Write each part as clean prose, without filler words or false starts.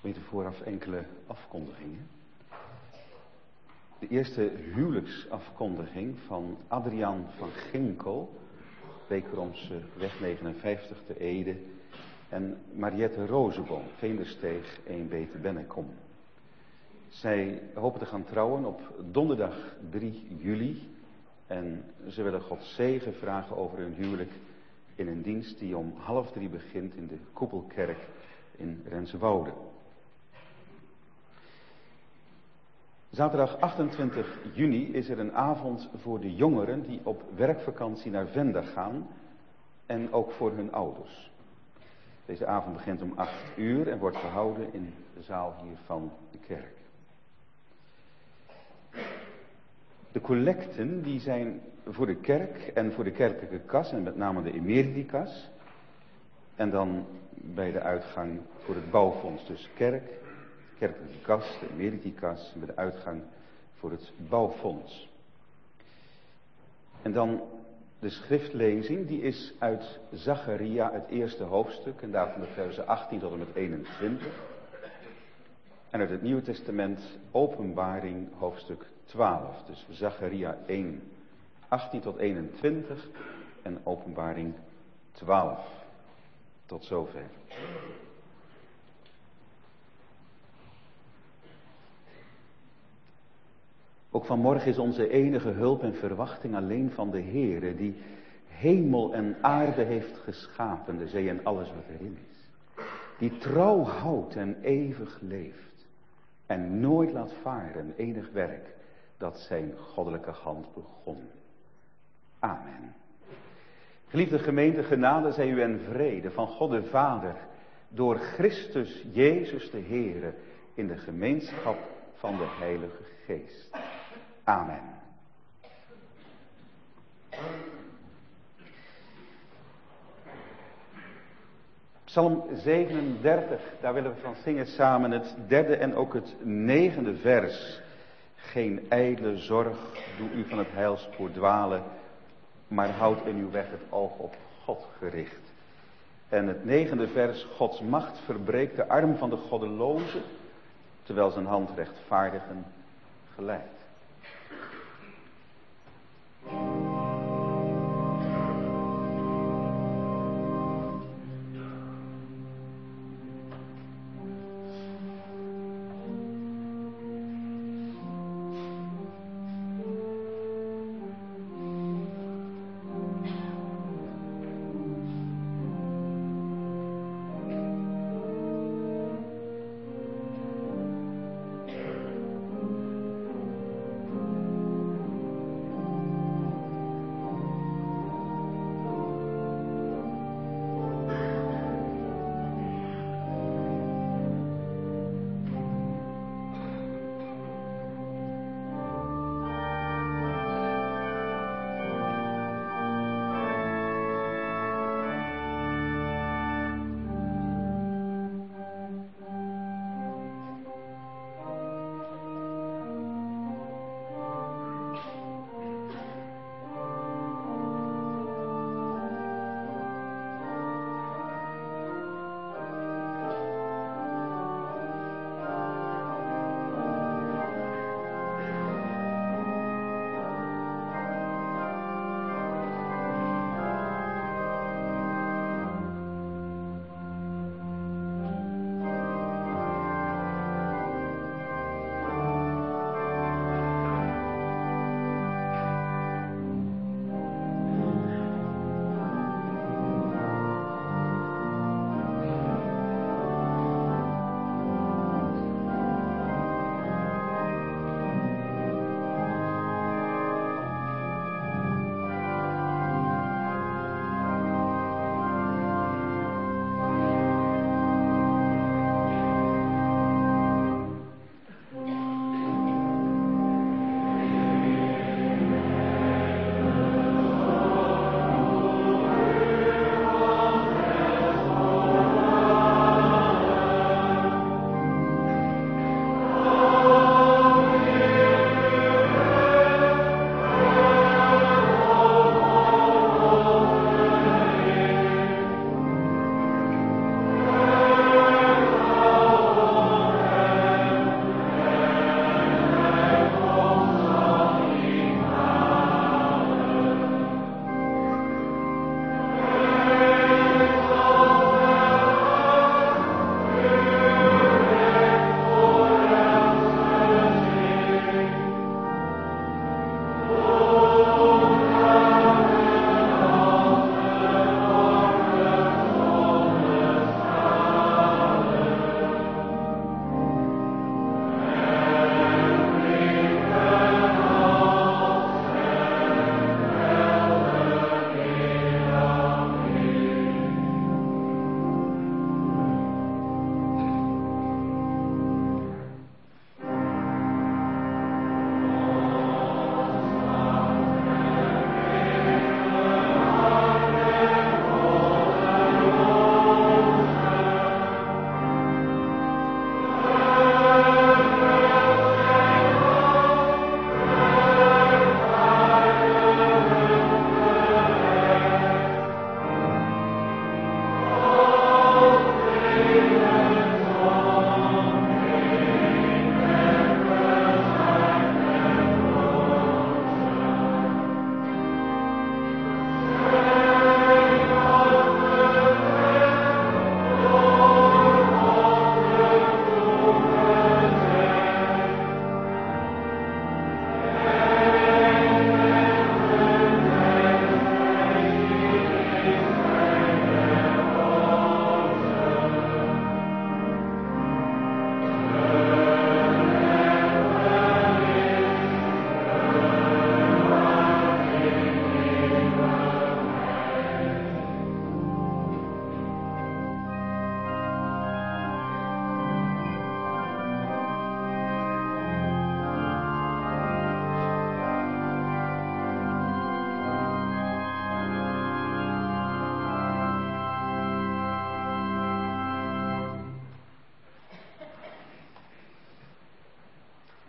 Weten vooraf enkele afkondigingen. De eerste huwelijksafkondiging van Adriaan van Ginkel, Wekeromseweg 59 te Ede, en Mariette Rozeboom, Veendersteeg 1B te Bennekom. Zij hopen te gaan trouwen op donderdag 3 juli en ze willen Gods zegen vragen over hun huwelijk in een dienst die om 2:30 begint in de Koepelkerk in Renswoude. Zaterdag 28 juni is er een avond voor de jongeren die op werkvakantie naar Venda gaan en ook voor hun ouders. Deze avond begint om 8:00 en wordt gehouden in de zaal hier van de kerk. De collecten die zijn voor de kerk en voor de kerkelijke kas en met name de emeritikas. En dan bij de uitgang voor het bouwfonds. Dus kerk, kerkelijke kas, de emeritikas, met de uitgang voor het bouwfonds. En dan de schriftlezing, die is uit Zacharia, het eerste hoofdstuk, en daarvan de versen 18 tot en met 21. En uit het Nieuwe Testament Openbaring, hoofdstuk 12. Dus Zacharia 1, 18 tot 21 en Openbaring 12. Tot zover. Ook vanmorgen is onze enige hulp en verwachting alleen van de Heere, die hemel en aarde heeft geschapen, de zee en alles wat erin is. Die trouw houdt en eeuwig leeft en nooit laat varen enig werk dat zijn goddelijke hand begon. Amen. Geliefde gemeente, genade zij u en vrede van God de Vader, door Christus Jezus de Heere, in de gemeenschap van de Heilige Geest. Amen. Psalm 37, daar willen we van zingen samen het 3e en ook het 9e vers. Geen ijdele zorg, doe u van het heilspoor dwalen, maar houd in uw weg het oog op God gericht. En het 9e vers, Gods macht verbreekt de arm van de goddeloze, terwijl zijn hand rechtvaardigen geleidt.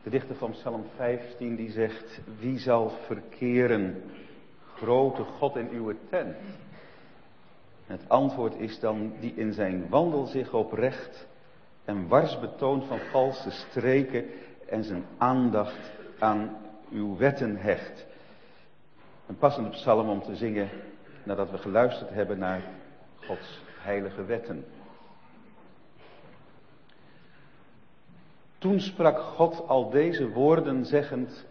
De dichter van Psalm 15 die zegt, wie zal verkeren, grote God in uw tent? Het antwoord is dan, die in zijn wandel zich oprecht en wars betoont van valse streken en zijn aandacht aan uw wetten hecht. Een passende psalm om te zingen nadat we geluisterd hebben naar Gods heilige wetten. Toen sprak God al deze woorden zeggend,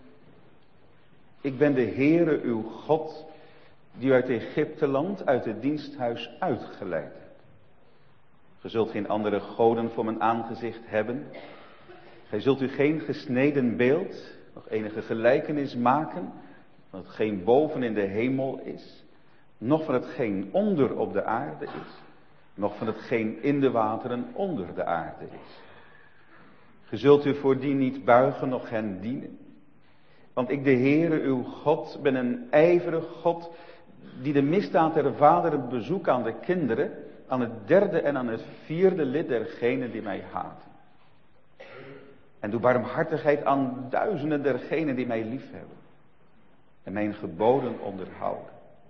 ik ben de Heere uw God, die u uit Egypteland, uit het diensthuis uitgeleid hebt. Ge zult geen andere goden voor mijn aangezicht hebben. Gij zult u geen gesneden beeld, nog enige gelijkenis maken, van hetgeen boven in de hemel is, noch van hetgeen onder op de aarde is, noch van hetgeen in de wateren onder de aarde is. Ge zult u voor die niet buigen, noch hen dienen. Want ik, de Heere, uw God, ben een ijverig God, die de misdaad der vaderen bezoekt aan de kinderen, aan het derde en aan het vierde lid dergenen die mij haten. En doe barmhartigheid aan duizenden dergenen die mij liefhebben en mijn geboden onderhouden.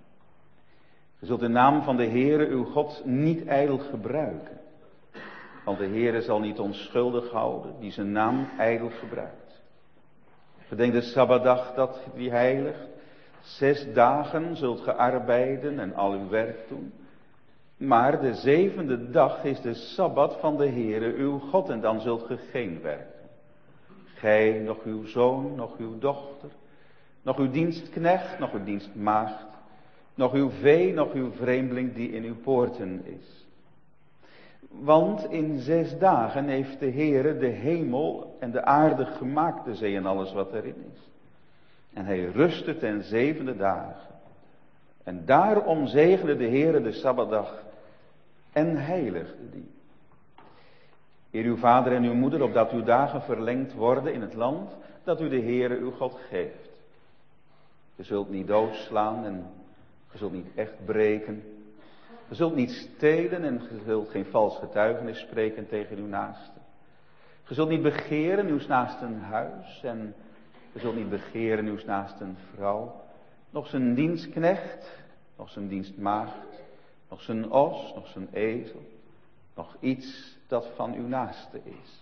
Je zult de naam van de Heere, uw God, niet ijdel gebruiken. Want de Heere zal niet onschuldig houden, die zijn naam ijdel gebruikt. Gedenk de Sabbatdag dat die heiligt. 6 dagen zult ge arbeiden en al uw werk doen. Maar de 7e dag is de Sabbat van de Heere uw God en dan zult ge geen werk doen. Gij, nog uw zoon, nog uw dochter, nog uw dienstknecht, nog uw dienstmaagd, nog uw vee, nog uw vreemdeling die in uw poorten is. Want in 6 dagen heeft de Heere de hemel en de aarde gemaakt, de zee en alles wat erin is. En hij rustte ten 7e dagen. En daarom zegende de Heere de Sabbatdag en heiligde die. Eer uw vader en uw moeder, opdat uw dagen verlengd worden in het land dat u de Heere uw God geeft. Je zult niet doodslaan en je zult niet echt breken. Je zult niet stelen en je zult geen vals getuigenis spreken tegen uw naaste. Je zult niet begeren uw naasten huis en je zult niet begeren uw naasten vrouw. Nog zijn dienstknecht, nog zijn dienstmaagd, nog zijn os, nog zijn ezel. Nog iets dat van uw naaste is.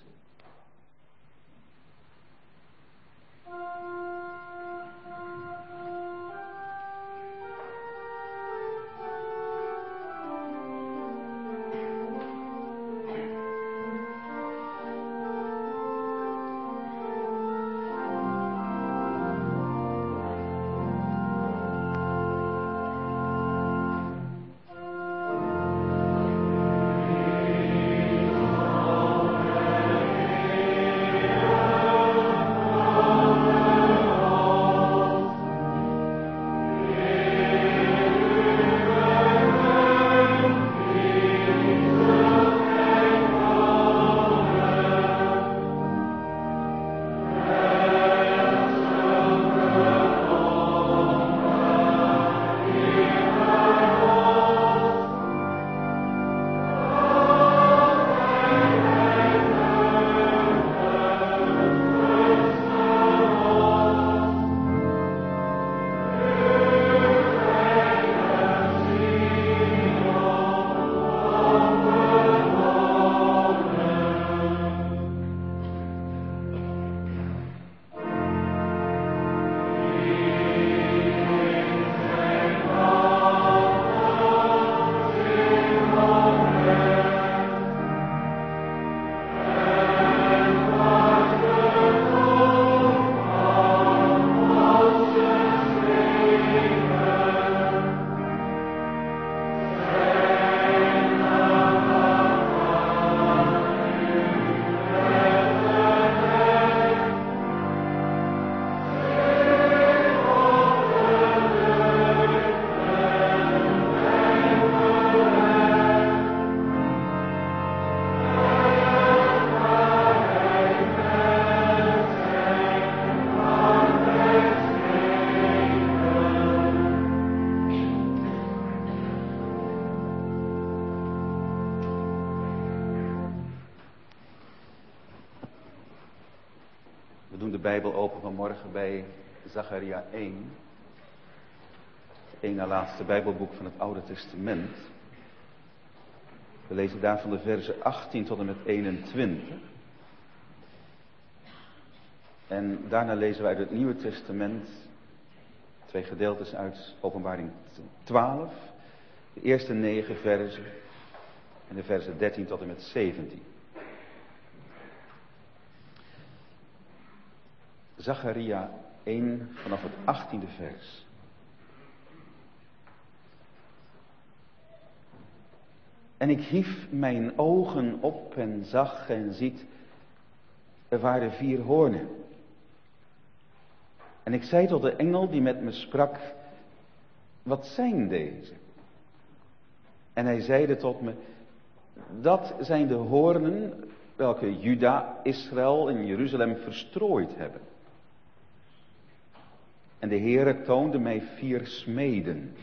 Bijbel open vanmorgen bij Zacharia 1. Het ene laatste Bijbelboek van het Oude Testament. We lezen daarvan de versen 18 tot en met 21. En daarna lezen we uit het Nieuwe Testament 2 gedeeltes uit Openbaring 12. De eerste 9 versen en de versen 13 tot en met 17. Zacharia 1 vanaf het 18e vers. En ik hief mijn ogen op en zag en ziet, er waren 4 hoornen. En ik zei tot de engel die met me sprak, wat zijn deze? En hij zeide tot me, dat zijn de hoornen welke Juda, Israël en Jeruzalem verstrooid hebben. En de Heere toonde mij 4 smeden.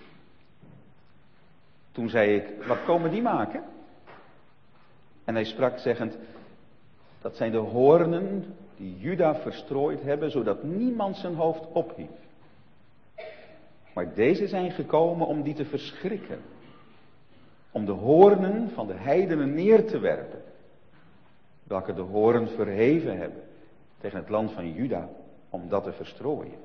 Toen zei ik, wat komen die maken? En hij sprak zeggend, dat zijn de hoornen die Juda verstrooid hebben, zodat niemand zijn hoofd ophief. Maar deze zijn gekomen om die te verschrikken. Om de hoornen van de heidenen neer te werpen. Welke de hoorn verheven hebben tegen het land van Juda, om dat te verstrooien.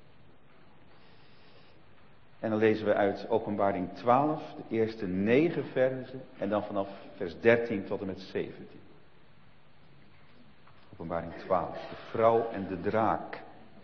En dan lezen we uit Openbaring 12, de eerste 9 versen en dan vanaf vers 13 tot en met 17. Openbaring 12, de vrouw en de draak.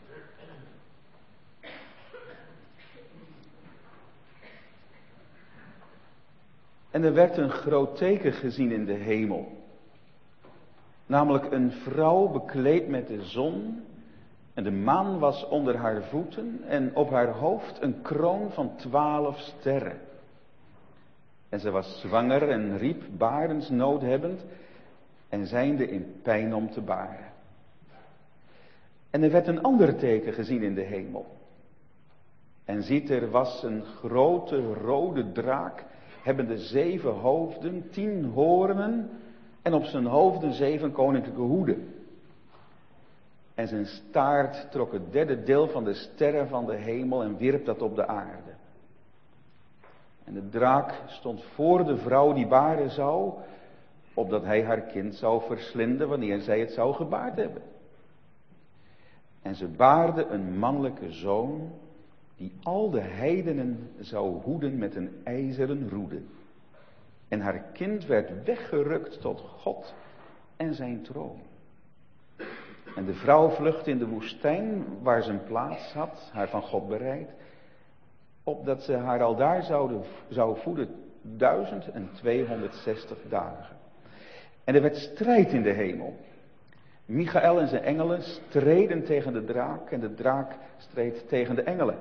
En er werd een groot teken gezien in de hemel. Namelijk een vrouw bekleed met de zon. En de maan was onder haar voeten en op haar hoofd een kroon van 12 sterren. En ze was zwanger en riep barensnood hebbend en zijnde in pijn om te baren. En er werd een ander teken gezien in de hemel. En ziet, er was een grote rode draak, hebbende 7 hoofden, 10 hoornen en op zijn hoofden 7 koninklijke hoeden. En zijn staart trok het 3e deel van de sterren van de hemel en wierp dat op de aarde. En de draak stond voor de vrouw die baren zou, opdat hij haar kind zou verslinden wanneer zij het zou gebaard hebben. En ze baarde een mannelijke zoon, die al de heidenen zou hoeden met een ijzeren roede. En haar kind werd weggerukt tot God en zijn troon. En de vrouw vluchtte in de woestijn, waar ze een plaats had, haar van God bereid, opdat ze haar aldaar zou voeden 1260 dagen. En er werd strijd in de hemel. Michael en zijn engelen streden tegen de draak en de draak streed tegen de engelen.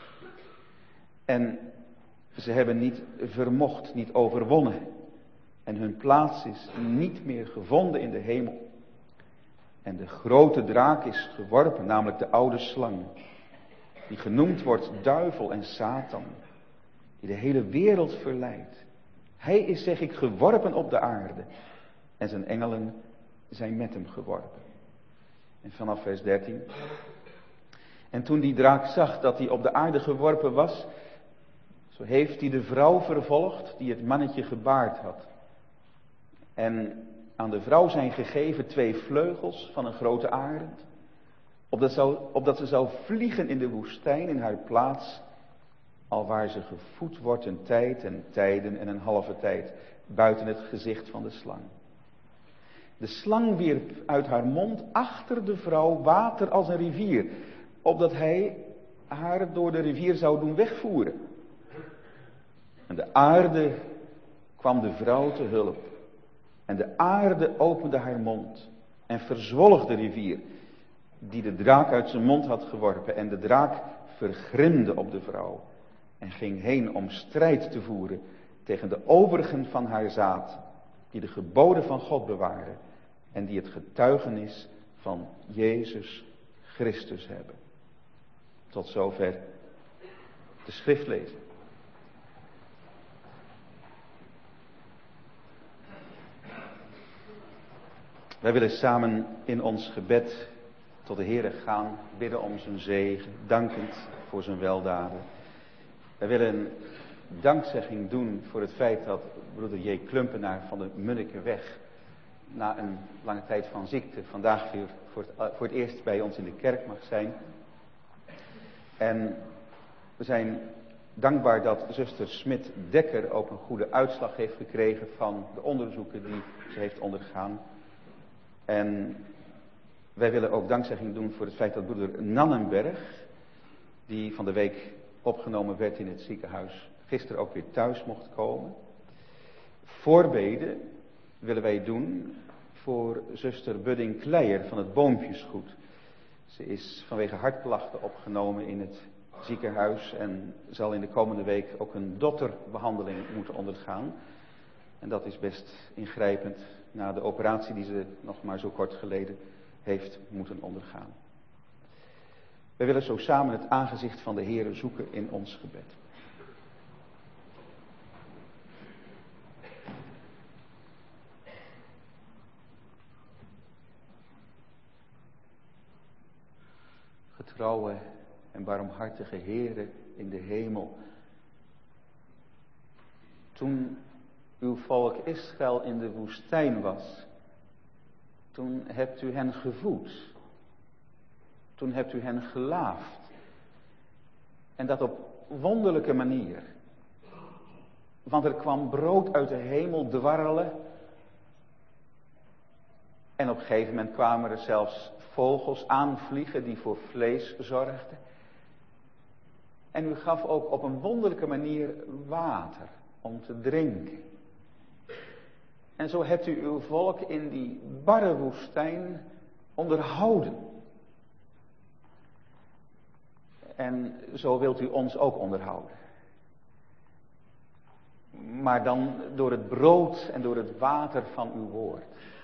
En ze hebben niet vermocht, niet overwonnen. En hun plaats is niet meer gevonden in de hemel. En de grote draak is geworpen, namelijk de oude slang. Die genoemd wordt duivel en Satan. Die de hele wereld verleidt. Hij is, zeg ik, geworpen op de aarde. En zijn engelen zijn met hem geworpen. En vanaf vers 13. En toen die draak zag dat hij op de aarde geworpen was, zo heeft hij de vrouw vervolgd die het mannetje gebaard had. En aan de vrouw zijn gegeven 2 vleugels van een grote arend, opdat ze zou vliegen in de woestijn in haar plaats, alwaar ze gevoed wordt een tijd en tijden en een halve tijd, buiten het gezicht van de slang. De slang wierp uit haar mond achter de vrouw water als een rivier, opdat hij haar door de rivier zou doen wegvoeren. En de aarde kwam de vrouw te hulp. En de aarde opende haar mond en verzwolg de rivier, die de draak uit zijn mond had geworpen. En de draak vergrimde op de vrouw en ging heen om strijd te voeren tegen de overigen van haar zaad, die de geboden van God bewaren en die het getuigenis van Jezus Christus hebben. Tot zover de schriftlezing. Wij willen samen in ons gebed tot de Heere gaan, bidden om zijn zegen, dankend voor zijn weldaden. We willen dankzegging doen voor het feit dat broeder J. Klumpenaar van de Munnikenweg na een lange tijd van ziekte vandaag weer voor het eerst bij ons in de kerk mag zijn. En we zijn dankbaar dat zuster Smit-Dekker ook een goede uitslag heeft gekregen van de onderzoeken die ze heeft ondergaan. En wij willen ook dankzegging doen voor het feit dat broeder Nannenberg, die van de week opgenomen werd in het ziekenhuis, gisteren ook weer thuis mocht komen. Voorbeden willen wij doen voor zuster Budding Kleijer van het Boompjesgoed. Ze is vanwege hartklachten opgenomen in het ziekenhuis en zal in de komende week ook een dotterbehandeling moeten ondergaan. En dat is best ingrijpend na de operatie die ze nog maar zo kort geleden heeft moeten ondergaan. Wij willen zo samen het aangezicht van de Heere zoeken in ons gebed. Getrouwe en barmhartige Heere in de hemel. Toen uw volk Israël in de woestijn was, toen hebt u hen gevoed. Toen hebt u hen gelaafd. En dat op wonderlijke manier. Want er kwam brood uit de hemel dwarrelen. En op een gegeven moment kwamen er zelfs vogels aanvliegen die voor vlees zorgden. En u gaf ook op een wonderlijke manier water om te drinken. En zo hebt u uw volk in die barre woestijn onderhouden. En zo wilt u ons ook onderhouden. Maar dan door het brood en door het water van uw woord.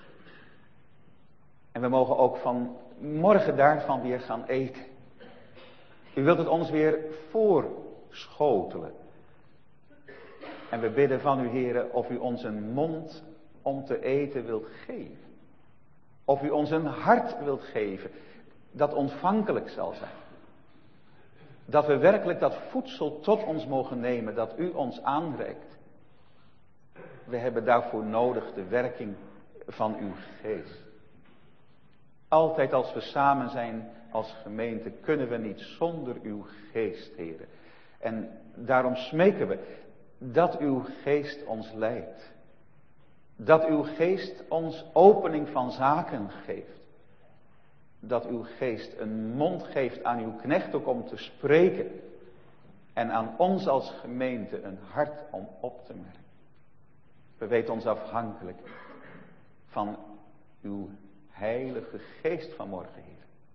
En we mogen ook van morgen daarvan weer gaan eten. U wilt het ons weer voorschotelen. En we bidden van u, Heere, of u ons een mond om te eten wilt geven. Of u ons een hart wilt geven dat ontvankelijk zal zijn. Dat we werkelijk dat voedsel tot ons mogen nemen dat u ons aanreikt. We hebben daarvoor nodig de werking van uw geest. Altijd als we samen zijn als gemeente kunnen we niet zonder uw geest, Heere. En daarom smeken we dat uw geest ons leidt. Dat uw geest ons opening van zaken geeft. Dat uw geest een mond geeft aan uw knecht ook om te spreken. En aan ons als gemeente een hart om op te merken. We weten ons afhankelijk van uw heilige geest vanmorgen, Heer.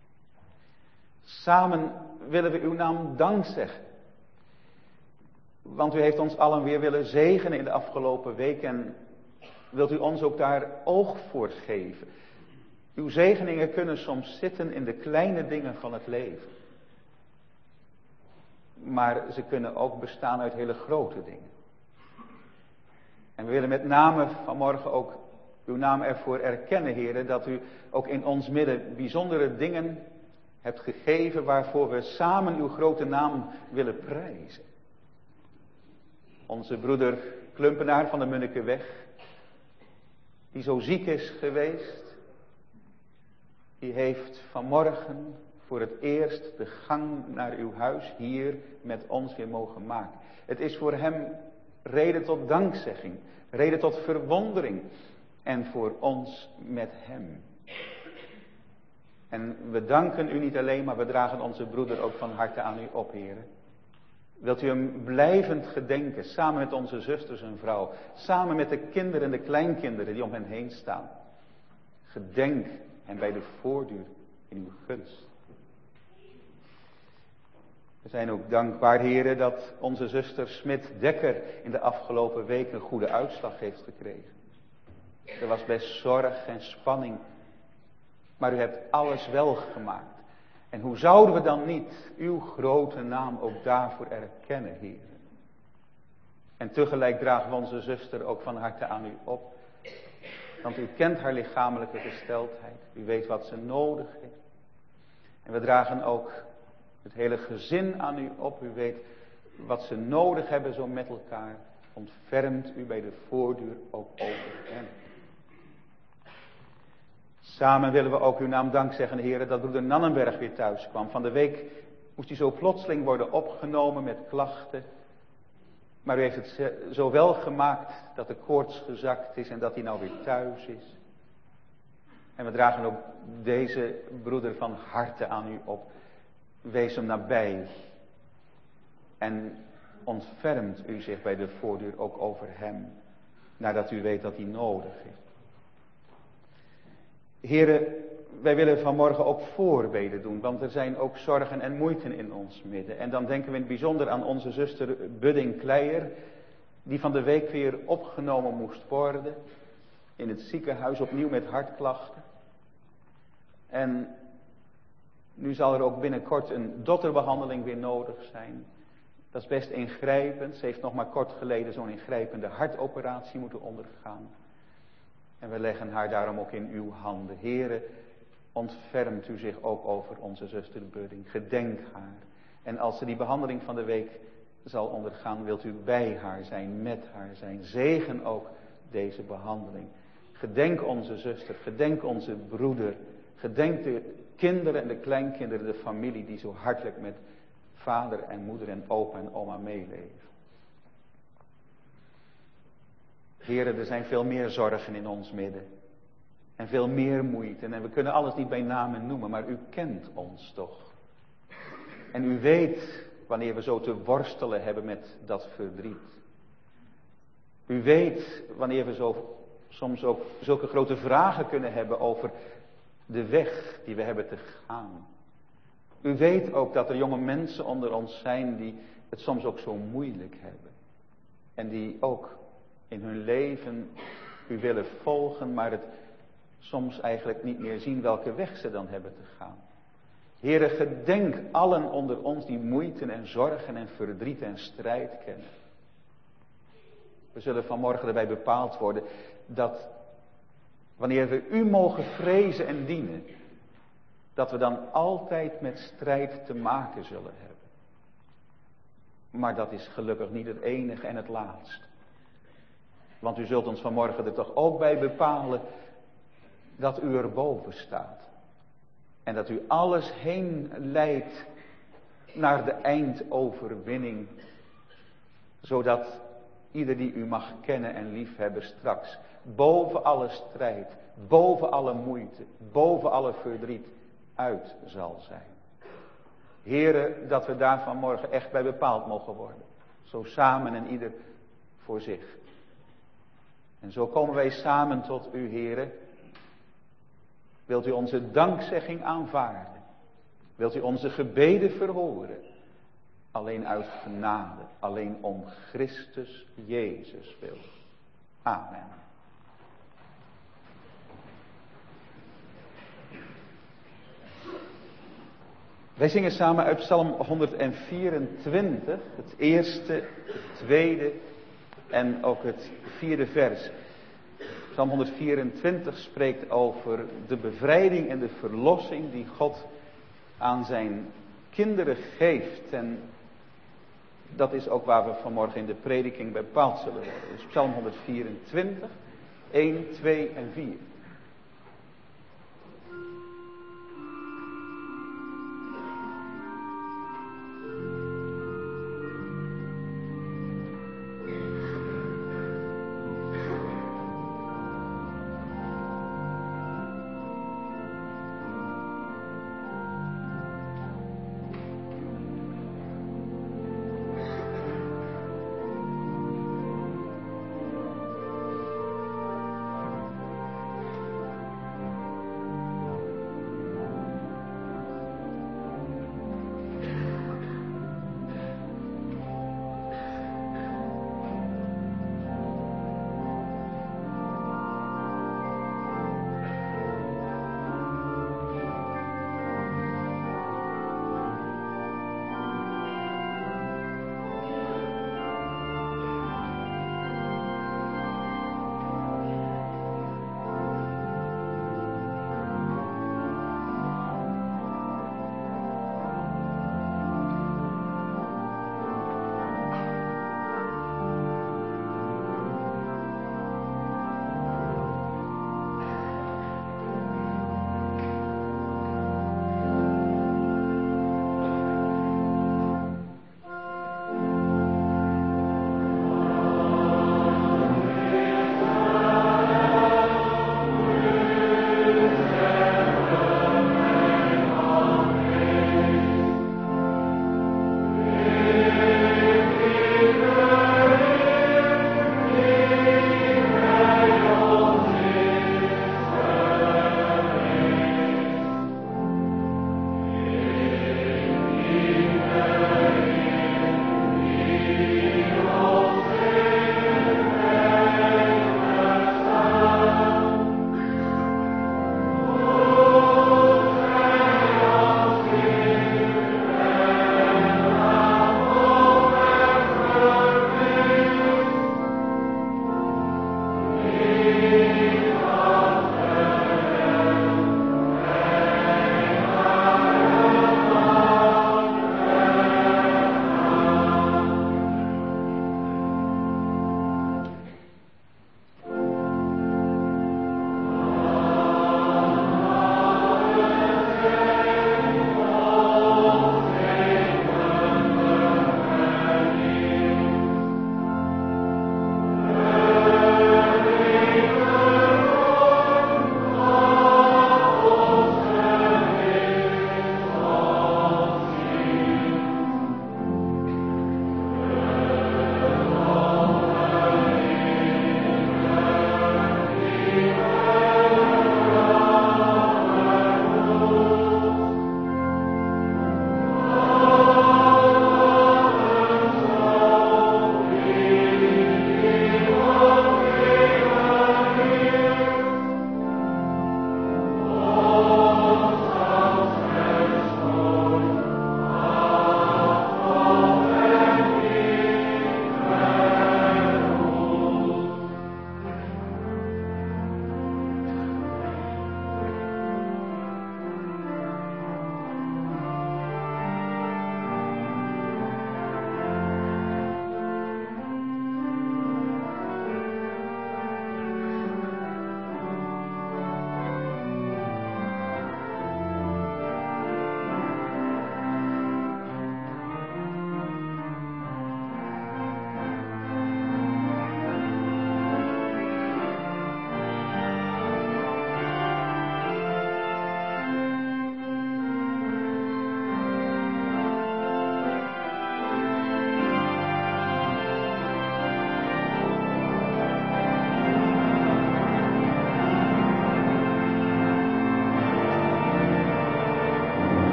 Samen willen we uw naam dank zeggen. Want u heeft ons allen weer willen zegenen in de afgelopen week. En wilt u ons ook daar oog voor geven. Uw zegeningen kunnen soms zitten in de kleine dingen van het leven. Maar ze kunnen ook bestaan uit hele grote dingen. En we willen met name vanmorgen ook uw naam ervoor erkennen, Heere, dat u ook in ons midden bijzondere dingen hebt gegeven waarvoor we samen uw grote naam willen prijzen. Onze broeder Klumpenaar van de Munnikenweg, die zo ziek is geweest, die heeft vanmorgen voor het eerst de gang naar uw huis hier met ons weer mogen maken. Het is voor hem reden tot dankzegging, reden tot verwondering en voor ons met hem. En we danken u niet alleen, maar we dragen onze broeder ook van harte aan u op, Heere. Wilt u hem blijvend gedenken, samen met onze zusters en vrouw, samen met de kinderen en de kleinkinderen die om hen heen staan. Gedenk hem bij de voordeur in uw gunst. We zijn ook dankbaar, Heere, dat onze zuster Smit-Dekker in de afgelopen weken een goede uitslag heeft gekregen. Er was best zorg en spanning, maar u hebt alles wel gemaakt. En hoe zouden we dan niet uw grote naam ook daarvoor erkennen, Heer? En tegelijk dragen we onze zuster ook van harte aan u op. Want u kent haar lichamelijke gesteldheid. U weet wat ze nodig heeft. En we dragen ook het hele gezin aan u op. U weet wat ze nodig hebben zo met elkaar. Ontfermt u bij de voordeur ook over hen. Samen willen we ook uw naam dank zeggen, heren, dat broeder Nannenberg weer thuis kwam. Van de week moest hij zo plotseling worden opgenomen met klachten. Maar u heeft het zo wel gemaakt dat de koorts gezakt is en dat hij nou weer thuis is. En we dragen ook deze broeder van harte aan u op. Wees hem nabij. En ontfermt u zich bij de voordeur ook over hem. Nadat u weet dat hij nodig is. Heren, wij willen vanmorgen ook voorbeden doen. Want er zijn ook zorgen en moeiten in ons midden. En dan denken we in het bijzonder aan onze zuster Budding Kleijer. Die van de week weer opgenomen moest worden. In het ziekenhuis opnieuw met hartklachten. En nu zal er ook binnenkort een dotterbehandeling weer nodig zijn. Dat is best ingrijpend. Ze heeft nog maar kort geleden zo'n ingrijpende hartoperatie moeten ondergaan. En we leggen haar daarom ook in uw handen. Here, ontfermt u zich ook over onze zuster Budding. Gedenk haar. En als ze die behandeling van de week zal ondergaan, wilt u bij haar zijn, met haar zijn. Zegen ook deze behandeling. Gedenk onze zuster, gedenk onze broeder. Gedenk de kinderen en de kleinkinderen, de familie die zo hartelijk met vader en moeder en opa en oma meeleven. Heren, er zijn veel meer zorgen in ons midden. En veel meer moeite. En we kunnen alles niet bij naam noemen, maar u kent ons toch. En u weet wanneer we zo te worstelen hebben met dat verdriet. U weet wanneer we soms ook zulke grote vragen kunnen hebben over de weg die we hebben te gaan. U weet ook dat er jonge mensen onder ons zijn die het soms ook zo moeilijk hebben. En die ook in hun leven u willen volgen, maar het soms eigenlijk niet meer zien welke weg ze dan hebben te gaan. Heere, gedenk allen onder ons die moeite en zorgen en verdriet en strijd kennen. We zullen vanmorgen erbij bepaald worden dat wanneer we u mogen vrezen en dienen, dat we dan altijd met strijd te maken zullen hebben. Maar dat is gelukkig niet het enige en het laatste. Want u zult ons vanmorgen er toch ook bij bepalen dat u erboven staat. En dat u alles heen leidt naar de eindoverwinning. Zodat ieder die u mag kennen en liefhebben straks boven alle strijd, boven alle moeite, boven alle verdriet uit zal zijn. Here, dat we daar vanmorgen echt bij bepaald mogen worden. Zo samen en ieder voor zich. En zo komen wij samen tot u, Heere. Wilt u onze dankzegging aanvaarden? Wilt u onze gebeden verhoren? Alleen uit genade, alleen om Christus Jezus wil. Amen. Wij zingen samen uit Psalm 124, het eerste, het tweede en ook het vierde vers. Psalm 124 spreekt over de bevrijding en de verlossing die God aan zijn kinderen geeft. En dat is ook waar we vanmorgen in de prediking bij bepaald zullen worden. Dus Psalm 124, 1, 2 en 4.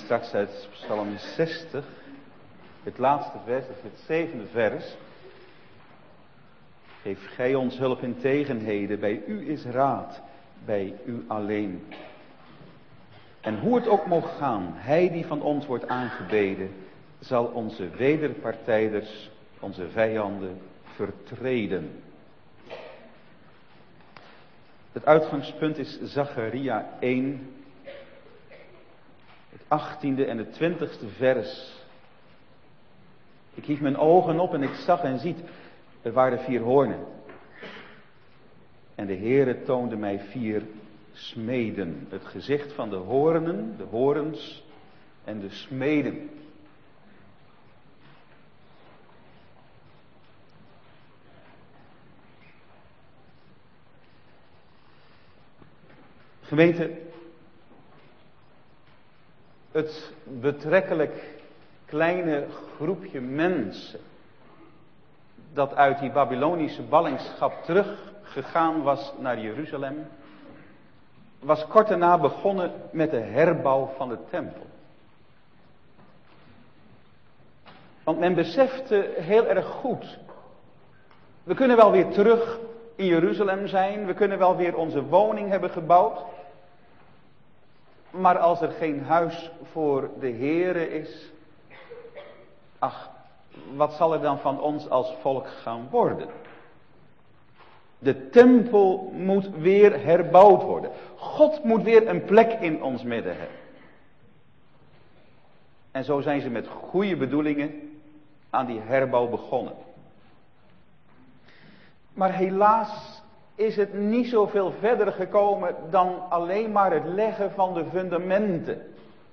straks uit Psalm 60, het laatste vers, het 7e vers. Geef gij ons hulp in tegenheden, bij u is raad, bij u alleen. En hoe het ook mocht gaan, hij die van ons wordt aangebeden, zal onze wederpartijders, onze vijanden, vertreden. Het uitgangspunt is Zacharia 1, het 18e en het 20e vers. Ik hief mijn ogen op en ik zag en ziet, er waren 4 hoornen. En de Heere toonde mij 4 smeden. Het gezicht van de hoornen, de horens en de smeden. Gemeente, het betrekkelijk kleine groepje mensen dat uit die Babylonische ballingschap teruggegaan was naar Jeruzalem, was kort daarna begonnen met de herbouw van de tempel. Want men besefte heel erg goed, we kunnen wel weer terug in Jeruzalem zijn, we kunnen wel weer onze woning hebben gebouwd, maar als er geen huis voor de Heere is, ach, wat zal er dan van ons als volk gaan worden? De tempel moet weer herbouwd worden. God moet weer een plek in ons midden hebben. En zo zijn ze met goede bedoelingen aan die herbouw begonnen. Maar helaas is het niet zoveel verder gekomen dan alleen maar het leggen van de fundamenten.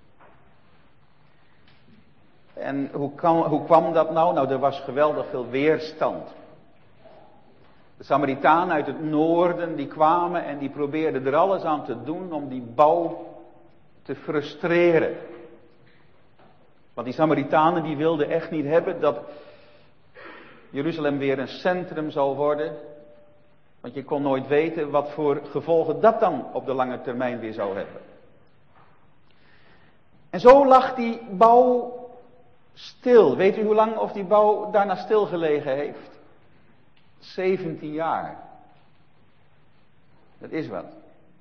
En hoe kwam dat nou? Nou, er was geweldig veel weerstand. De Samaritanen uit het noorden, die kwamen en die probeerden er alles aan te doen om die bouw te frustreren. Want die Samaritanen die wilden echt niet hebben dat Jeruzalem weer een centrum zou worden. Want je kon nooit weten wat voor gevolgen dat dan op de lange termijn weer zou hebben. En zo lag die bouw stil. Weet u hoe lang of die bouw daarna stilgelegen heeft? 17 jaar. Dat is wat.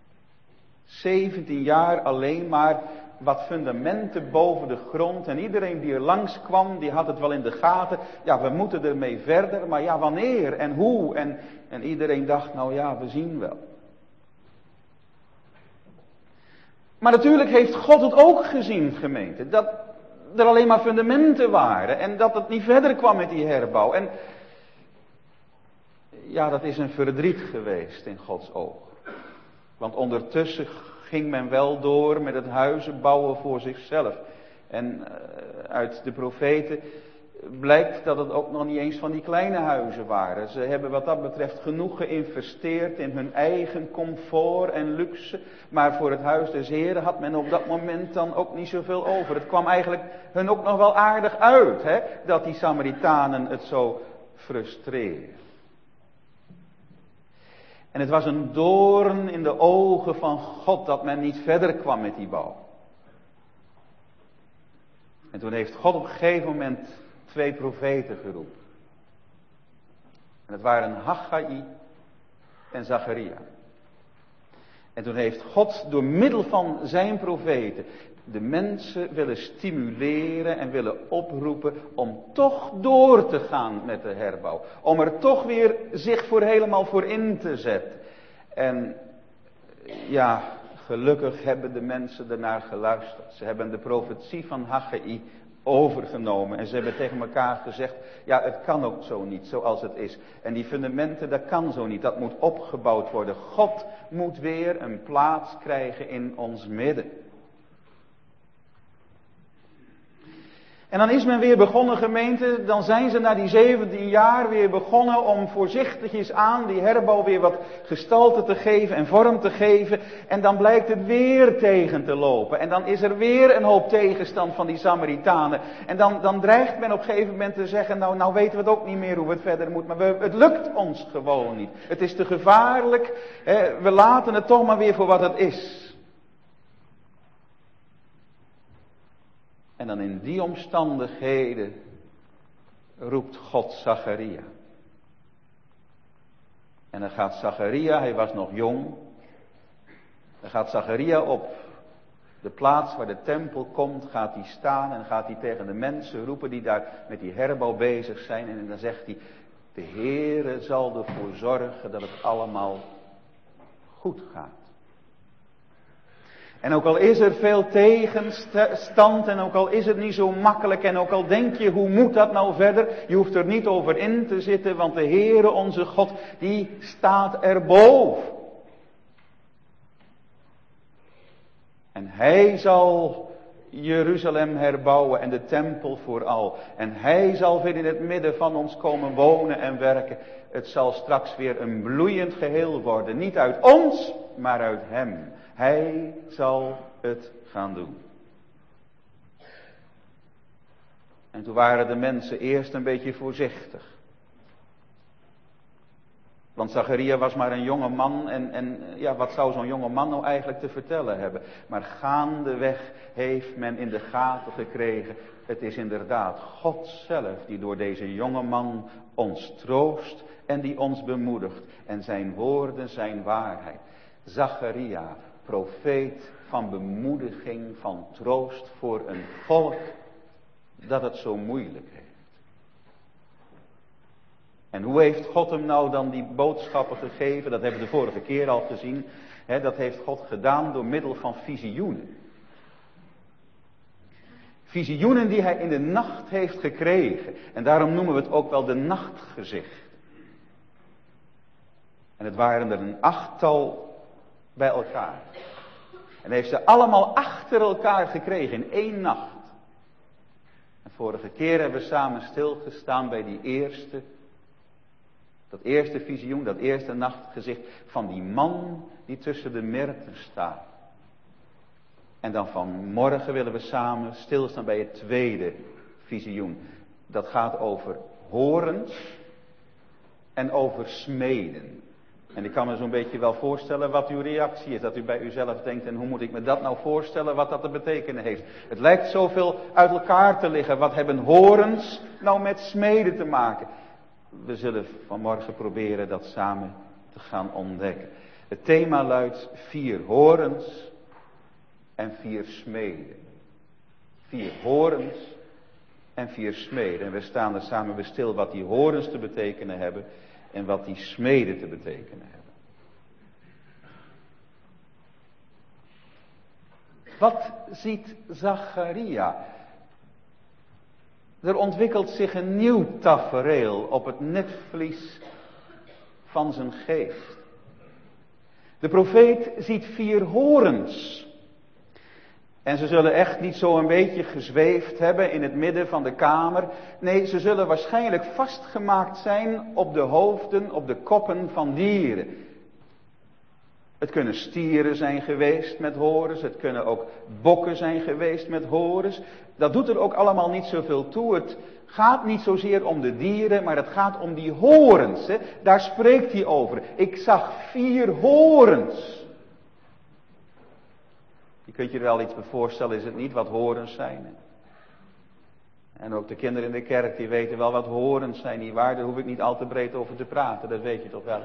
17 jaar alleen maar wat fundamenten boven de grond. En iedereen die er langs kwam, die had het wel in de gaten. Ja, we moeten ermee verder. Maar ja, wanneer en hoe? En iedereen dacht, nou ja, we zien wel. Maar natuurlijk heeft God het ook gezien, gemeente. Dat er alleen maar fundamenten waren. En dat het niet verder kwam met die herbouw. En ja, dat is een verdriet geweest in Gods oog. Want ondertussen ging men wel door met het huizen bouwen voor zichzelf. En uit de profeten blijkt dat het ook nog niet eens van die kleine huizen waren. Ze hebben wat dat betreft genoeg geïnvesteerd in hun eigen comfort en luxe. Maar voor het huis des Heren had men op dat moment dan ook niet zoveel over. Het kwam eigenlijk hun ook nog wel aardig uit, hè, dat die Samaritanen het zo frustreren. En het was een doorn in de ogen van God dat men niet verder kwam met die bouw. En toen heeft God op een gegeven moment 2 profeten geroepen. En het waren Haggai en Zacharia. En toen heeft God door middel van zijn profeten de mensen willen stimuleren en willen oproepen om toch door te gaan met de herbouw. Om er toch weer zich helemaal voor in te zetten. En ja, gelukkig hebben de mensen ernaar geluisterd. Ze hebben de profetie van Haggai overgenomen. En ze hebben tegen elkaar gezegd, ja, het kan ook zo niet zoals het is. En die fundamenten, dat kan zo niet. Dat moet opgebouwd worden. God moet weer een plaats krijgen in ons midden. En dan is men weer begonnen, gemeente, dan zijn ze na die 17 jaar weer begonnen om voorzichtigjes aan die herbouw weer wat gestalte te geven en vorm te geven. En dan blijkt het weer tegen te lopen. En dan is er weer een hoop tegenstand van die Samaritanen. En dan dreigt men op een gegeven moment te zeggen, nou weten we het ook niet meer hoe het verder moet. Maar het lukt ons gewoon niet. Het is te gevaarlijk. We laten het toch maar weer voor wat het is. En dan in die omstandigheden roept God Zacharia. En dan gaat Zacharia, hij was nog jong. Dan gaat Zacharia op de plaats waar de tempel komt, gaat hij staan en gaat hij tegen de mensen roepen die daar met die herbouw bezig zijn. En dan zegt hij, de Heere zal ervoor zorgen dat het allemaal goed gaat. En ook al is er veel tegenstand en ook al is het niet zo makkelijk en ook al denk je, hoe moet dat nou verder? Je hoeft er niet over in te zitten, want de Heere onze God, die staat erboven. En hij zal Jeruzalem herbouwen en de tempel vooral. En hij zal weer in het midden van ons komen wonen en werken. Het zal straks weer een bloeiend geheel worden. Niet uit ons, maar uit hem. Hij zal het gaan doen. En toen waren de mensen eerst een beetje voorzichtig. Want Zacharia was maar een jonge man en wat zou zo'n jonge man nou eigenlijk te vertellen hebben? Maar gaandeweg heeft men in de gaten gekregen, het is inderdaad God zelf die door deze jonge man ons troost en die ons bemoedigt. En zijn woorden zijn waarheid. Zacharia, profeet van bemoediging, van troost voor een volk dat het zo moeilijk heeft. En hoe heeft God hem nou dan die boodschappen gegeven? Dat hebben we de vorige keer al gezien. Dat heeft God gedaan door middel van visioenen. Visioenen die hij in de nacht heeft gekregen. En daarom noemen we het ook wel de nachtgezicht. En het waren er een 8-tal bij elkaar. En hij heeft ze allemaal achter elkaar gekregen in één nacht. En vorige keer hebben we samen stilgestaan bij die eerste. Dat eerste visioen, dat eerste nachtgezicht van die man die tussen de myrten staat. En dan vanmorgen willen we samen stilstaan bij het tweede visioen. Dat gaat over horens en over smeden. En ik kan me zo'n beetje wel voorstellen wat uw reactie is. Dat u bij uzelf denkt, en hoe moet ik me dat nou voorstellen wat dat te betekenen heeft. Het lijkt zoveel uit elkaar te liggen. Wat hebben horens nou met smeden te maken? We zullen vanmorgen proberen dat samen te gaan ontdekken. Het thema luidt 4 horens en 4 smeden. 4 horens en 4 smeden. En we staan er samen bij stil wat die horens te betekenen hebben en wat die smeden te betekenen hebben. Wat ziet Zacharia? Er ontwikkelt zich een nieuw tafereel op het netvlies van zijn geest. De profeet ziet 4 horens. En ze zullen echt niet zo een beetje gezweefd hebben in het midden van de kamer. Nee, ze zullen waarschijnlijk vastgemaakt zijn op de hoofden, op de koppen van dieren. Het kunnen stieren zijn geweest met horens. Het kunnen ook bokken zijn geweest met horens. Dat doet er ook allemaal niet zoveel toe. Het gaat niet zozeer om de dieren, maar het gaat om die horens. Hè. Daar spreekt hij over. Ik zag 4 horens. Je kunt je er wel iets bij voorstellen, is het niet, wat horens zijn. Hè? En ook de kinderen in de kerk, die weten wel wat horens zijn, nietwaar? Daar hoef ik niet al te breed over te praten, dat weet je toch wel.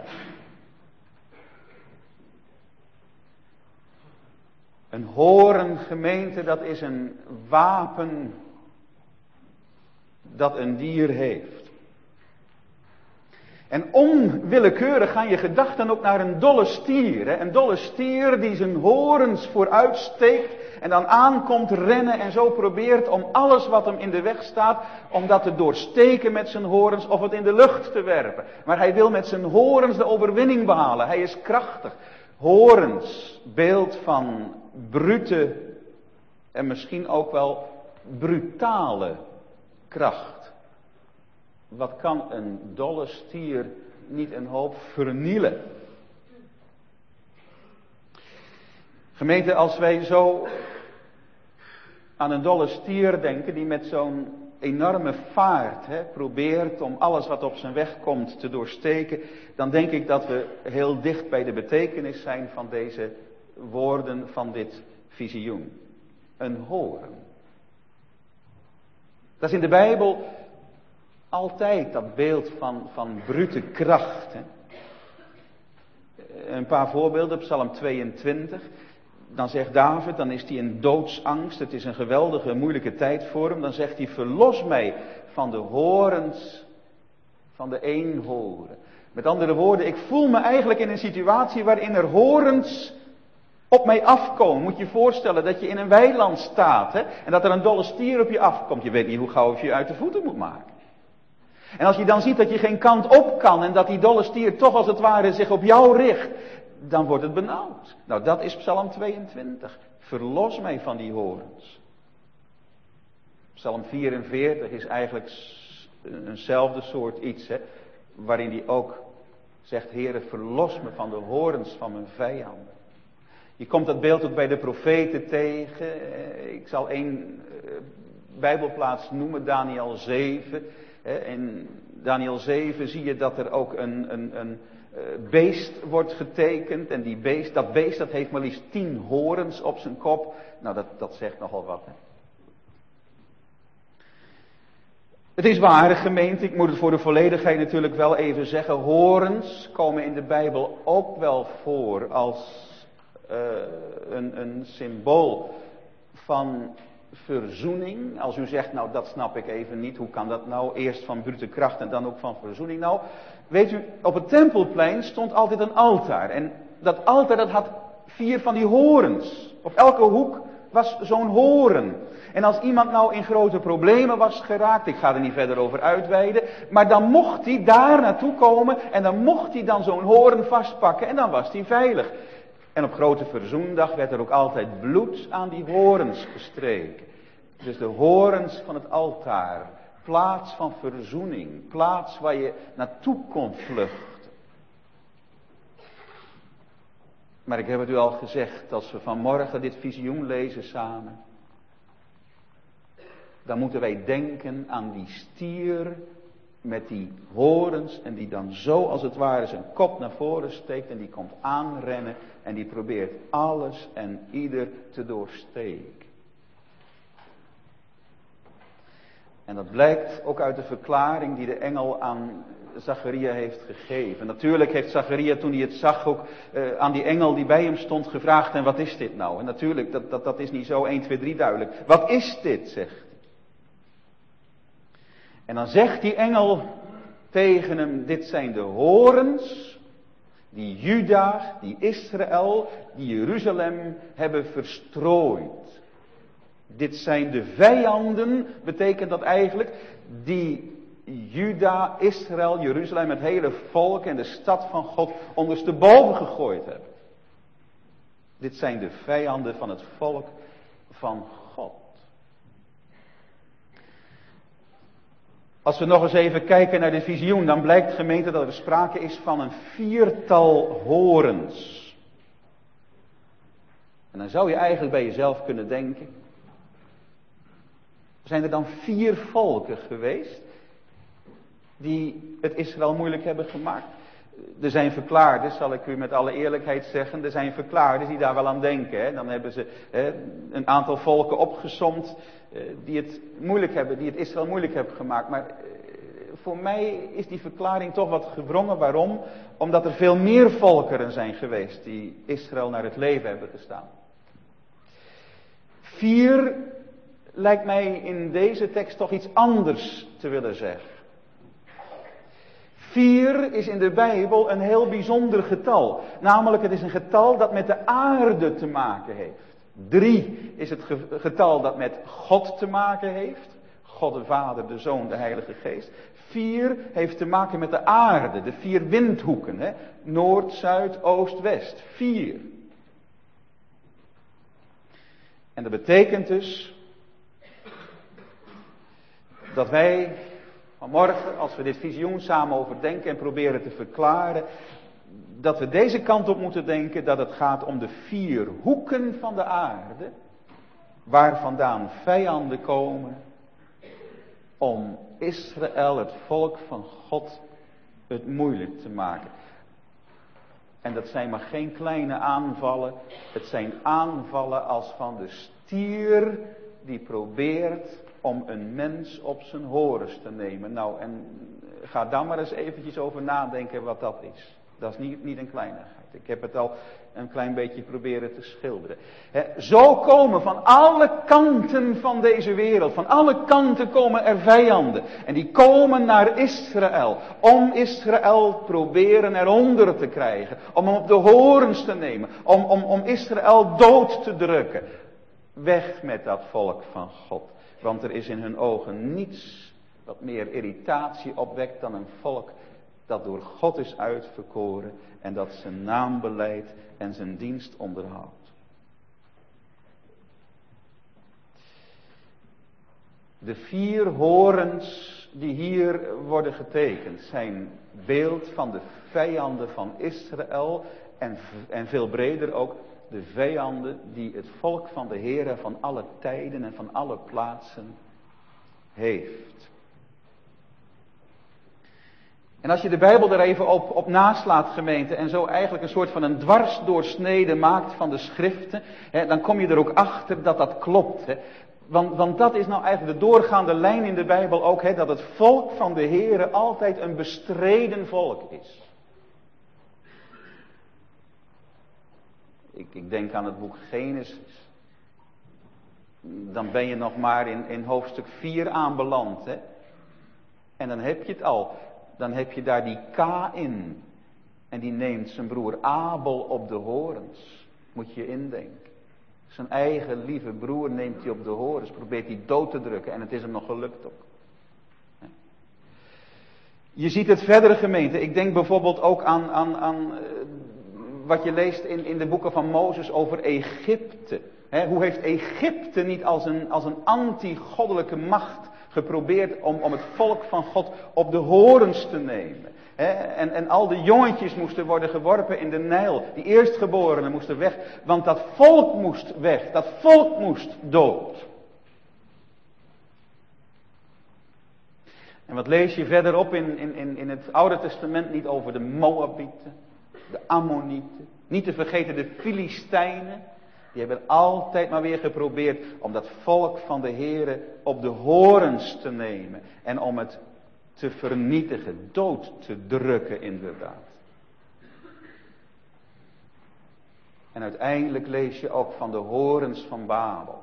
Een horen, gemeente, dat is een wapen dat een dier heeft. En onwillekeurig gaan je gedachten ook naar een dolle stier. Hè? Een dolle stier die zijn horens vooruit steekt en dan aankomt rennen en zo probeert om alles wat hem in de weg staat, om dat te doorsteken met zijn horens of het in de lucht te werpen. Maar hij wil met zijn horens de overwinning behalen. Hij is krachtig. Horens, beeld van brute en misschien ook wel brutale kracht. Wat kan een dolle stier niet een hoop vernielen? Gemeente, als wij zo aan een dolle stier denken die met zo'n enorme vaart probeert om alles wat op zijn weg komt te doorsteken, dan denk ik dat we heel dicht bij de betekenis zijn van deze woorden van dit visioen. Een horen. Dat is in de Bijbel altijd dat beeld van brute kracht. Hè? Een paar voorbeelden, Psalm 22. Dan zegt David, dan is hij in doodsangst. Het is een geweldige, moeilijke tijd voor hem. Dan zegt hij, verlos mij van de horens van de eenhoorn. Met andere woorden, ik voel me eigenlijk in een situatie waarin er horens op mij afkomen. Moet je je voorstellen dat je in een weiland staat, hè, en dat er een dolle stier op je afkomt. Je weet niet hoe gauw je je uit de voeten moet maken. En als je dan ziet dat je geen kant op kan en dat die dolle stier toch als het ware zich op jou richt, dan wordt het benauwd. Nou, dat is Psalm 22. Verlos mij van die horens. Psalm 44 is eigenlijk eenzelfde soort iets, hè, waarin hij ook zegt, Heere, verlos me van de horens van mijn vijanden. Je komt dat beeld ook bij de profeten tegen. Ik zal één Bijbelplaats noemen, Daniel 7. In Daniel 7 zie je dat er ook een beest wordt getekend. En dat beest dat heeft maar liefst 10 horens op zijn kop. Nou, dat zegt nogal wat. Hè? Het is waar, gemeente, ik moet het voor de volledigheid natuurlijk wel even zeggen. Horens komen in de Bijbel ook wel voor als een symbool van verzoening. Als u zegt, nou dat snap ik even niet, hoe kan dat nou? Eerst van brute kracht en dan ook van verzoening. Nou, weet u, op het Tempelplein stond altijd een altaar. En dat altaar dat had 4 van die horens. Op elke hoek was zo'n horen. En als iemand nou in grote problemen was geraakt, ik ga er niet verder over uitweiden, maar dan mocht hij daar naartoe komen en dan mocht hij dan zo'n horen vastpakken en dan was hij veilig. En op grote verzoendag werd er ook altijd bloed aan die horens gestreken. Dus de horens van het altaar, plaats van verzoening, plaats waar je naartoe kon vluchten. Maar ik heb het u al gezegd, als we vanmorgen dit visioen lezen samen, dan moeten wij denken aan die stier met die horens en die dan zo als het ware zijn kop naar voren steekt en die komt aanrennen en die probeert alles en ieder te doorsteken. En dat blijkt ook uit de verklaring die de engel aan Zacharia heeft gegeven. Natuurlijk heeft Zacharia toen hij het zag ook aan die engel die bij hem stond gevraagd, en wat is dit nou? En natuurlijk, dat is niet zo 1, 2, 3 duidelijk. Wat is dit, zegt hij. En dan zegt die engel tegen hem, dit zijn de horens die Juda, die Israël, die Jeruzalem hebben verstrooid. Dit zijn de vijanden, betekent dat eigenlijk, die Juda, Israël, Jeruzalem, het hele volk en de stad van God ondersteboven gegooid hebben. Dit zijn de vijanden van het volk van God. Als we nog eens even kijken naar de visioen, dan blijkt, gemeente, dat er sprake is van een 4-tal horens. En dan zou je eigenlijk bij jezelf kunnen denken, zijn er dan 4 volken geweest die het Israël moeilijk hebben gemaakt? Er zijn verklaarders, zal ik u met alle eerlijkheid zeggen, er zijn verklaarders die daar wel aan denken. Hè. Dan hebben ze een aantal volken opgesomd die het Israël moeilijk hebben gemaakt. Maar voor mij is die verklaring toch wat gewrongen. Waarom? Omdat er veel meer volkeren zijn geweest die Israël naar het leven hebben gestaan. 4 lijkt mij in deze tekst toch iets anders te willen zeggen. 4 is in de Bijbel een heel bijzonder getal. Namelijk, het is een getal dat met de aarde te maken heeft. 3 is het getal dat met God te maken heeft. God de Vader, de Zoon, de Heilige Geest. 4 heeft te maken met de aarde, de 4 windhoeken. Hè? Noord, Zuid, Oost, West. 4. En dat betekent dus dat wij vanmorgen, als we dit visioen samen overdenken en proberen te verklaren, dat we deze kant op moeten denken, dat het gaat om de 4 hoeken van de aarde, waar vandaan vijanden komen, om Israël, het volk van God, het moeilijk te maken. En dat zijn maar geen kleine aanvallen, het zijn aanvallen als van de stier die probeert om een mens op zijn horens te nemen. Nou, en ga daar maar eens eventjes over nadenken wat dat is. Dat is niet een kleinigheid. Ik heb het al een klein beetje proberen te schilderen. Zo komen van alle kanten van deze wereld, van alle kanten komen er vijanden. En die komen naar Israël, om Israël proberen eronder te krijgen. Om hem op de horens te nemen, om Israël dood te drukken. Weg met dat volk van God. Want er is in hun ogen niets wat meer irritatie opwekt dan een volk dat door God is uitverkoren en dat zijn naam beleidt en zijn dienst onderhoudt. De 4 horens die hier worden getekend zijn beeld van de vijanden van Israël en veel breder ook de vijanden die het volk van de Heere van alle tijden en van alle plaatsen heeft. En als je de Bijbel er even op naslaat, gemeente, en zo eigenlijk een soort van een dwarsdoorsnede maakt van de schriften, dan kom je er ook achter dat dat klopt. Want dat is nou eigenlijk de doorgaande lijn in de Bijbel ook, dat het volk van de Heere altijd een bestreden volk is. Ik denk aan het boek Genesis. Dan ben je nog maar in hoofdstuk 4 aanbeland. En dan heb je het al. Dan heb je daar die Kaïn. En die neemt zijn broer Abel op de horens. Moet je indenken. Zijn eigen lieve broer neemt hij op de horens. Probeert hij dood te drukken. En het is hem nog gelukt ook. Je ziet het verdere, gemeente. Ik denk bijvoorbeeld ook aan wat je leest in de boeken van Mozes over Egypte. Hoe heeft Egypte niet als een anti-goddelijke macht geprobeerd om het volk van God op de horens te nemen. En al de jongetjes moesten worden geworpen in de Nijl. Die eerstgeborenen moesten weg. Want dat volk moest weg. Dat volk moest dood. En wat lees je verderop in het Oude Testament niet over de Moabieten, de Ammonieten. Niet te vergeten de Filistijnen. Die hebben altijd maar weer geprobeerd om dat volk van de Heere op de horens te nemen. En om het te vernietigen, dood te drukken inderdaad. En uiteindelijk lees je ook van de horens van Babel.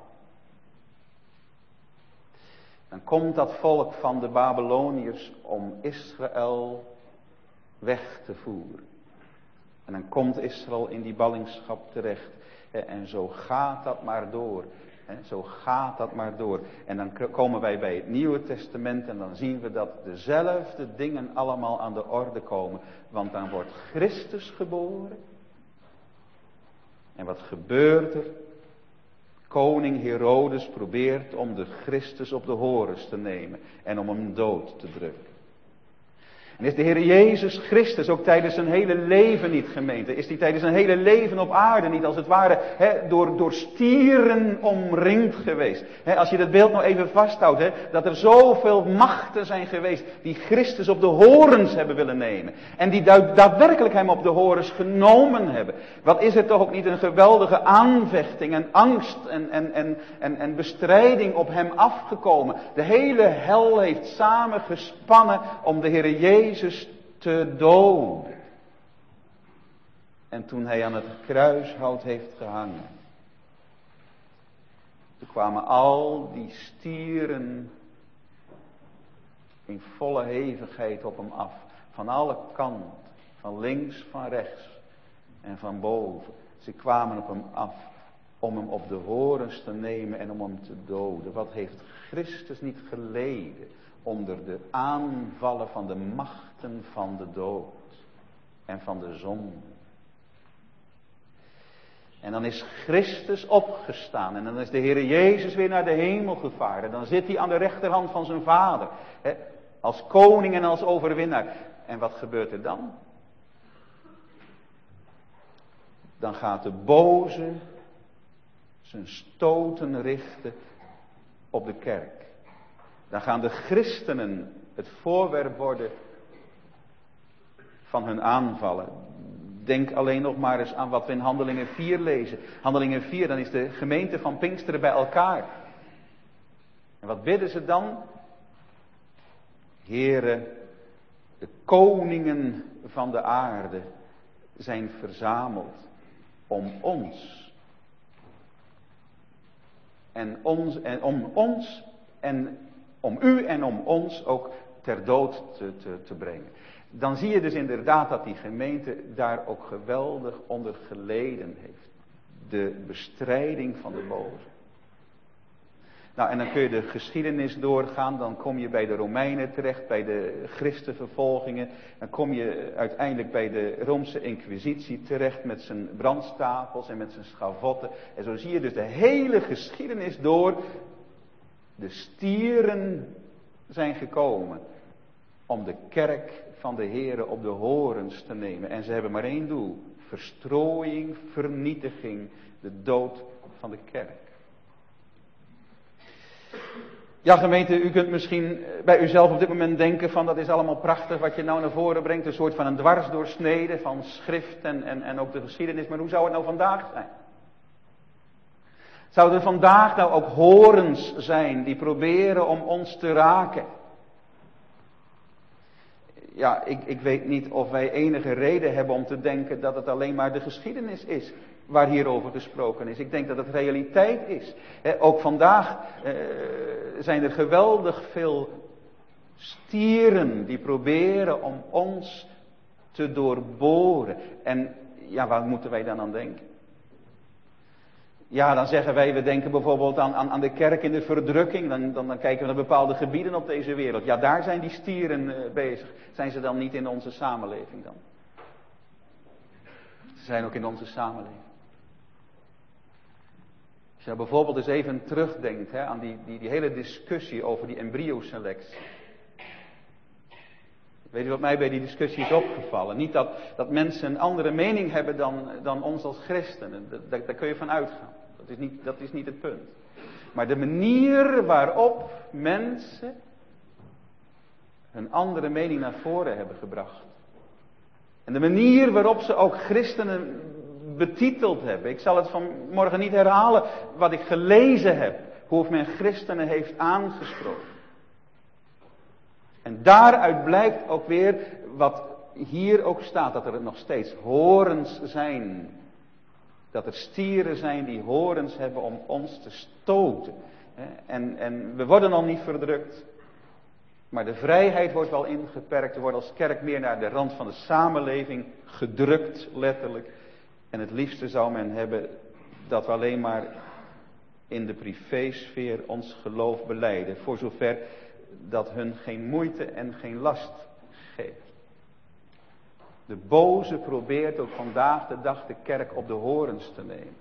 Dan komt dat volk van de Babyloniërs om Israël weg te voeren. En dan komt Israël in die ballingschap terecht. En zo gaat dat maar door. Zo gaat dat maar door. En dan komen wij bij het Nieuwe Testament en dan zien we dat dezelfde dingen allemaal aan de orde komen. Want dan wordt Christus geboren. En wat gebeurt er? Koning Herodes probeert om de Christus op de horens te nemen en om hem dood te drukken. En is de Heer Jezus Christus ook tijdens zijn hele leven niet, gemeente? Is hij tijdens zijn hele leven op aarde niet als het ware door stieren omringd geweest? Als je dat beeld nou even vasthoudt, dat er zoveel machten zijn geweest die Christus op de horens hebben willen nemen. En die daadwerkelijk hem op de horens genomen hebben. Wat is er toch ook niet een geweldige aanvechting en angst en bestrijding op hem afgekomen. De hele hel heeft samengespannen om de Heer Jezus te doden. En toen hij aan het kruishout heeft gehangen, toen kwamen al die stieren in volle hevigheid op hem af. Van alle kanten, van links, van rechts en van boven. Ze kwamen op hem af om hem op de horens te nemen en om hem te doden. Wat heeft Christus niet geleden onder de aanvallen van de machten van de dood en van de zonde. En dan is Christus opgestaan en dan is de Heer Jezus weer naar de hemel gevaren. Dan zit hij aan de rechterhand van zijn Vader, als koning en als overwinnaar. En wat gebeurt er dan? Dan gaat de boze zijn stoten richten op de kerk. Dan gaan de christenen het voorwerp worden van hun aanvallen. Denk alleen nog maar eens aan wat we in Handelingen 4 lezen. Handelingen 4, dan is de gemeente van Pinksteren bij elkaar. En wat bidden ze dan? Heere, de koningen van de aarde zijn verzameld om ons. En om ons en om u en om ons ook ter dood te brengen. Dan zie je dus inderdaad dat die gemeente daar ook geweldig onder geleden heeft. De bestrijding van de boze. Nou, en dan kun je de geschiedenis doorgaan, dan kom je bij de Romeinen terecht, bij de christenvervolgingen. Dan kom je uiteindelijk bij de Romeinse Inquisitie terecht met zijn brandstapels en met zijn schavotten. En zo zie je dus de hele geschiedenis door. De stieren zijn gekomen om de kerk van de Here op de horens te nemen. En ze hebben maar één doel: verstrooiing, vernietiging, de dood van de kerk. Ja, gemeente, u kunt misschien bij uzelf op dit moment denken van dat is allemaal prachtig wat je nou naar voren brengt. Een soort van een dwarsdoorsnede van schrift en ook de geschiedenis. Maar hoe zou het nou vandaag zijn? Zouden er vandaag nou ook horens zijn die proberen om ons te raken? Ja, ik weet niet of wij enige reden hebben om te denken dat het alleen maar de geschiedenis is waar hierover gesproken is. Ik denk dat het realiteit is. Ook vandaag zijn er geweldig veel stieren die proberen om ons te doorboren. En ja, waar moeten wij dan aan denken? Ja, dan zeggen wij, we denken bijvoorbeeld aan de kerk in de verdrukking. Dan kijken we naar bepaalde gebieden op deze wereld. Ja, daar zijn die stieren bezig. Zijn ze dan niet in onze samenleving dan? Ze zijn ook in onze samenleving. Als je nou bijvoorbeeld eens even terugdenkt aan die hele discussie over die embryoselectie. Weet u wat mij bij die discussie is opgevallen? Niet dat mensen een andere mening hebben dan ons als christenen. Daar kun je van uitgaan. Dat is niet het punt. Maar de manier waarop mensen hun andere mening naar voren hebben gebracht. En de manier waarop ze ook christenen betiteld hebben. Ik zal het vanmorgen niet herhalen wat ik gelezen heb. Hoe men christenen heeft aangesproken. En daaruit blijkt ook weer wat hier ook staat. Dat er nog steeds horens zijn. Dat er stieren zijn die horens hebben om ons te stoten. En we worden al niet verdrukt. Maar de vrijheid wordt wel ingeperkt. We worden als kerk meer naar de rand van de samenleving gedrukt, letterlijk. En het liefste zou men hebben dat we alleen maar in de privésfeer ons geloof belijden. Voor zover dat hun geen moeite en geen last geeft. De boze probeert ook vandaag de dag de kerk op de horens te nemen.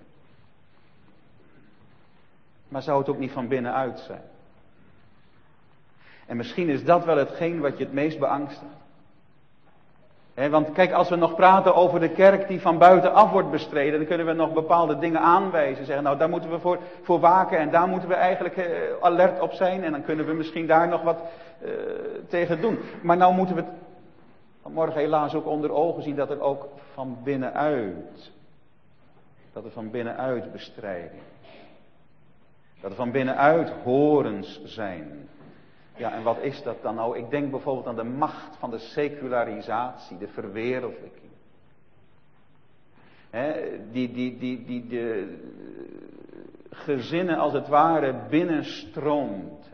Maar zou het ook niet van binnenuit zijn? En misschien is dat wel hetgeen wat je het meest beangstigt. Want kijk, als we nog praten over de kerk die van buitenaf wordt bestreden, dan kunnen we nog bepaalde dingen aanwijzen. Zeggen, nou daar moeten we voor waken en daar moeten we eigenlijk alert op zijn. En dan kunnen we misschien daar nog wat tegen doen. Maar nou moeten we het vanmorgen helaas ook onder ogen zien dat er ook van binnenuit, dat er van binnenuit bestrijding. Dat er van binnenuit horens zijn. Ja, en wat is dat dan nou? Ik denk bijvoorbeeld aan de macht van de secularisatie, de verwereldlijking. Die de gezinnen als het ware binnenstroomt.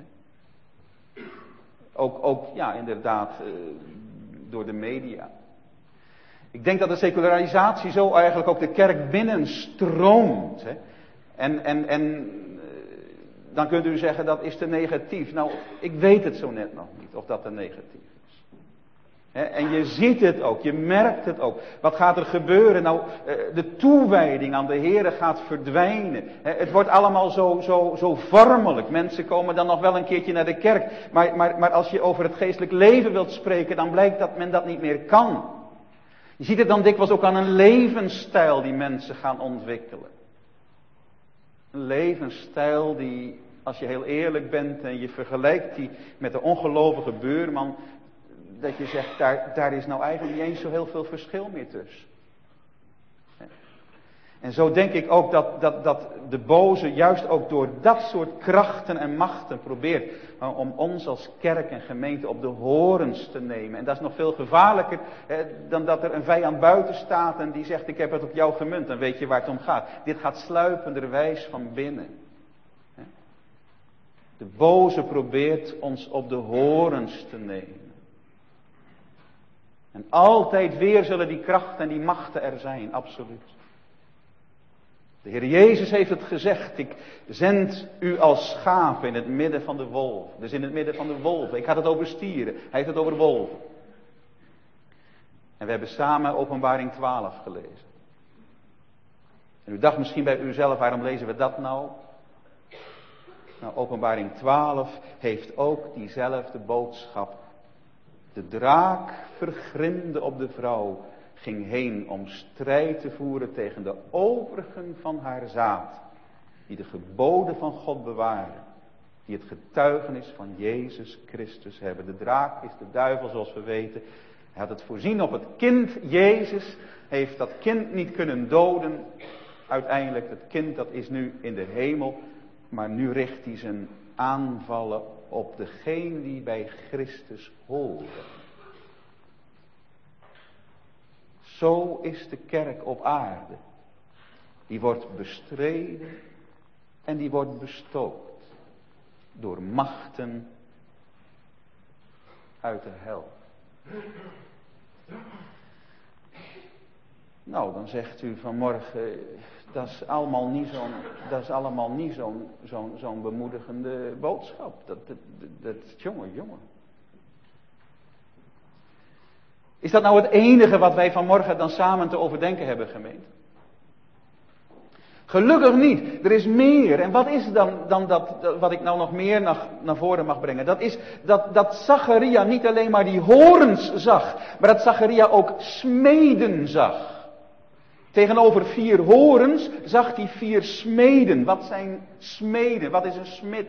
Ook ja, inderdaad, door de media. Ik denk dat de secularisatie zo eigenlijk ook de kerk binnenstroomt. En dan kunt u zeggen dat is te negatief. Nou, ik weet het zo net nog niet of dat te negatief is. En je ziet het ook, je merkt het ook. Wat gaat er gebeuren? Nou, de toewijding aan de Here gaat verdwijnen. Het wordt allemaal zo vormelijk. Mensen komen dan nog wel een keertje naar de kerk. Maar als je over het geestelijk leven wilt spreken, dan blijkt dat men dat niet meer kan. Je ziet het dan dikwijls ook aan een levensstijl die mensen gaan ontwikkelen. Een levensstijl die, als je heel eerlijk bent en je vergelijkt die met de ongelovige buurman, dat je zegt, daar is nou eigenlijk niet eens zo heel veel verschil meer tussen. En zo denk ik ook dat de boze juist ook door dat soort krachten en machten probeert om ons als kerk en gemeente op de horens te nemen. En dat is nog veel gevaarlijker dan dat er een vijand buiten staat en die zegt: ik heb het op jou gemunt. Dan weet je waar het om gaat. Dit gaat sluipenderwijs van binnen. De boze probeert ons op de horens te nemen. En altijd weer zullen die krachten en die machten er zijn, absoluut. De Heer Jezus heeft het gezegd: ik zend u als schapen in het midden van de wolven. Dus in het midden van de wolven. Ik had het over stieren, hij heeft het over wolven. En we hebben samen Openbaring 12 gelezen. En u dacht misschien bij uzelf: waarom lezen we dat nou? Nou, Openbaring 12 heeft ook diezelfde boodschap. De draak vergrimde op de vrouw, ging heen om strijd te voeren tegen de overigen van haar zaad, die de geboden van God bewaren, die het getuigenis van Jezus Christus hebben. De draak is de duivel, zoals we weten. Hij had het voorzien op het kind Jezus, heeft dat kind niet kunnen doden. Uiteindelijk, het kind dat is nu in de hemel, maar nu richt hij zijn aanvallen op degene die bij Christus horen. Zo is de kerk op aarde. Die wordt bestreden en die wordt bestookt door machten uit de hel. Nou, dan zegt u vanmorgen: dat is allemaal niet zo'n bemoedigende boodschap. Dat jongen. Is dat nou het enige wat wij vanmorgen dan samen te overdenken hebben, gemeente? Gelukkig niet. Er is meer. En wat is het dan dat wat ik nou nog meer naar voren mag brengen? Dat is dat Zacharia niet alleen maar die horens zag, maar dat Zacharia ook smeden zag. Tegenover 4 horens zag hij 4 smeden. Wat zijn smeden? Wat is een smid?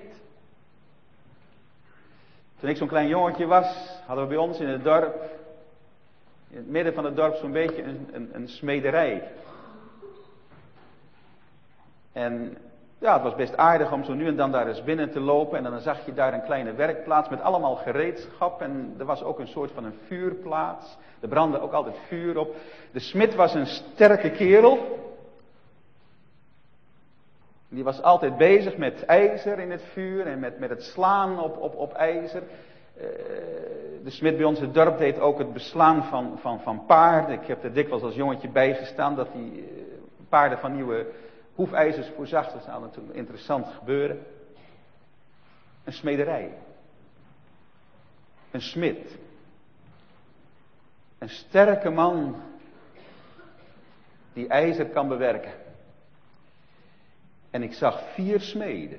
Toen ik zo'n klein jongetje was, hadden we bij ons in het dorp, in het midden van het dorp, zo'n beetje een smederij. En ja, het was best aardig om zo nu en dan daar eens binnen te lopen. En dan zag je daar een kleine werkplaats met allemaal gereedschap. En er was ook een soort van een vuurplaats. Er brandde ook altijd vuur op. De smid was een sterke kerel. Die was altijd bezig met ijzer in het vuur en met het slaan op ijzer. De smid bij ons in het dorp deed ook het beslaan van paarden. Ik heb er dikwijls als jongetje bij gestaan dat hij paarden van nieuwe hoefijzers voorzag. Dat zou natuurlijk interessant gebeuren. Een smederij. Een smid. Een sterke man die ijzer kan bewerken. En ik zag 4 smeden.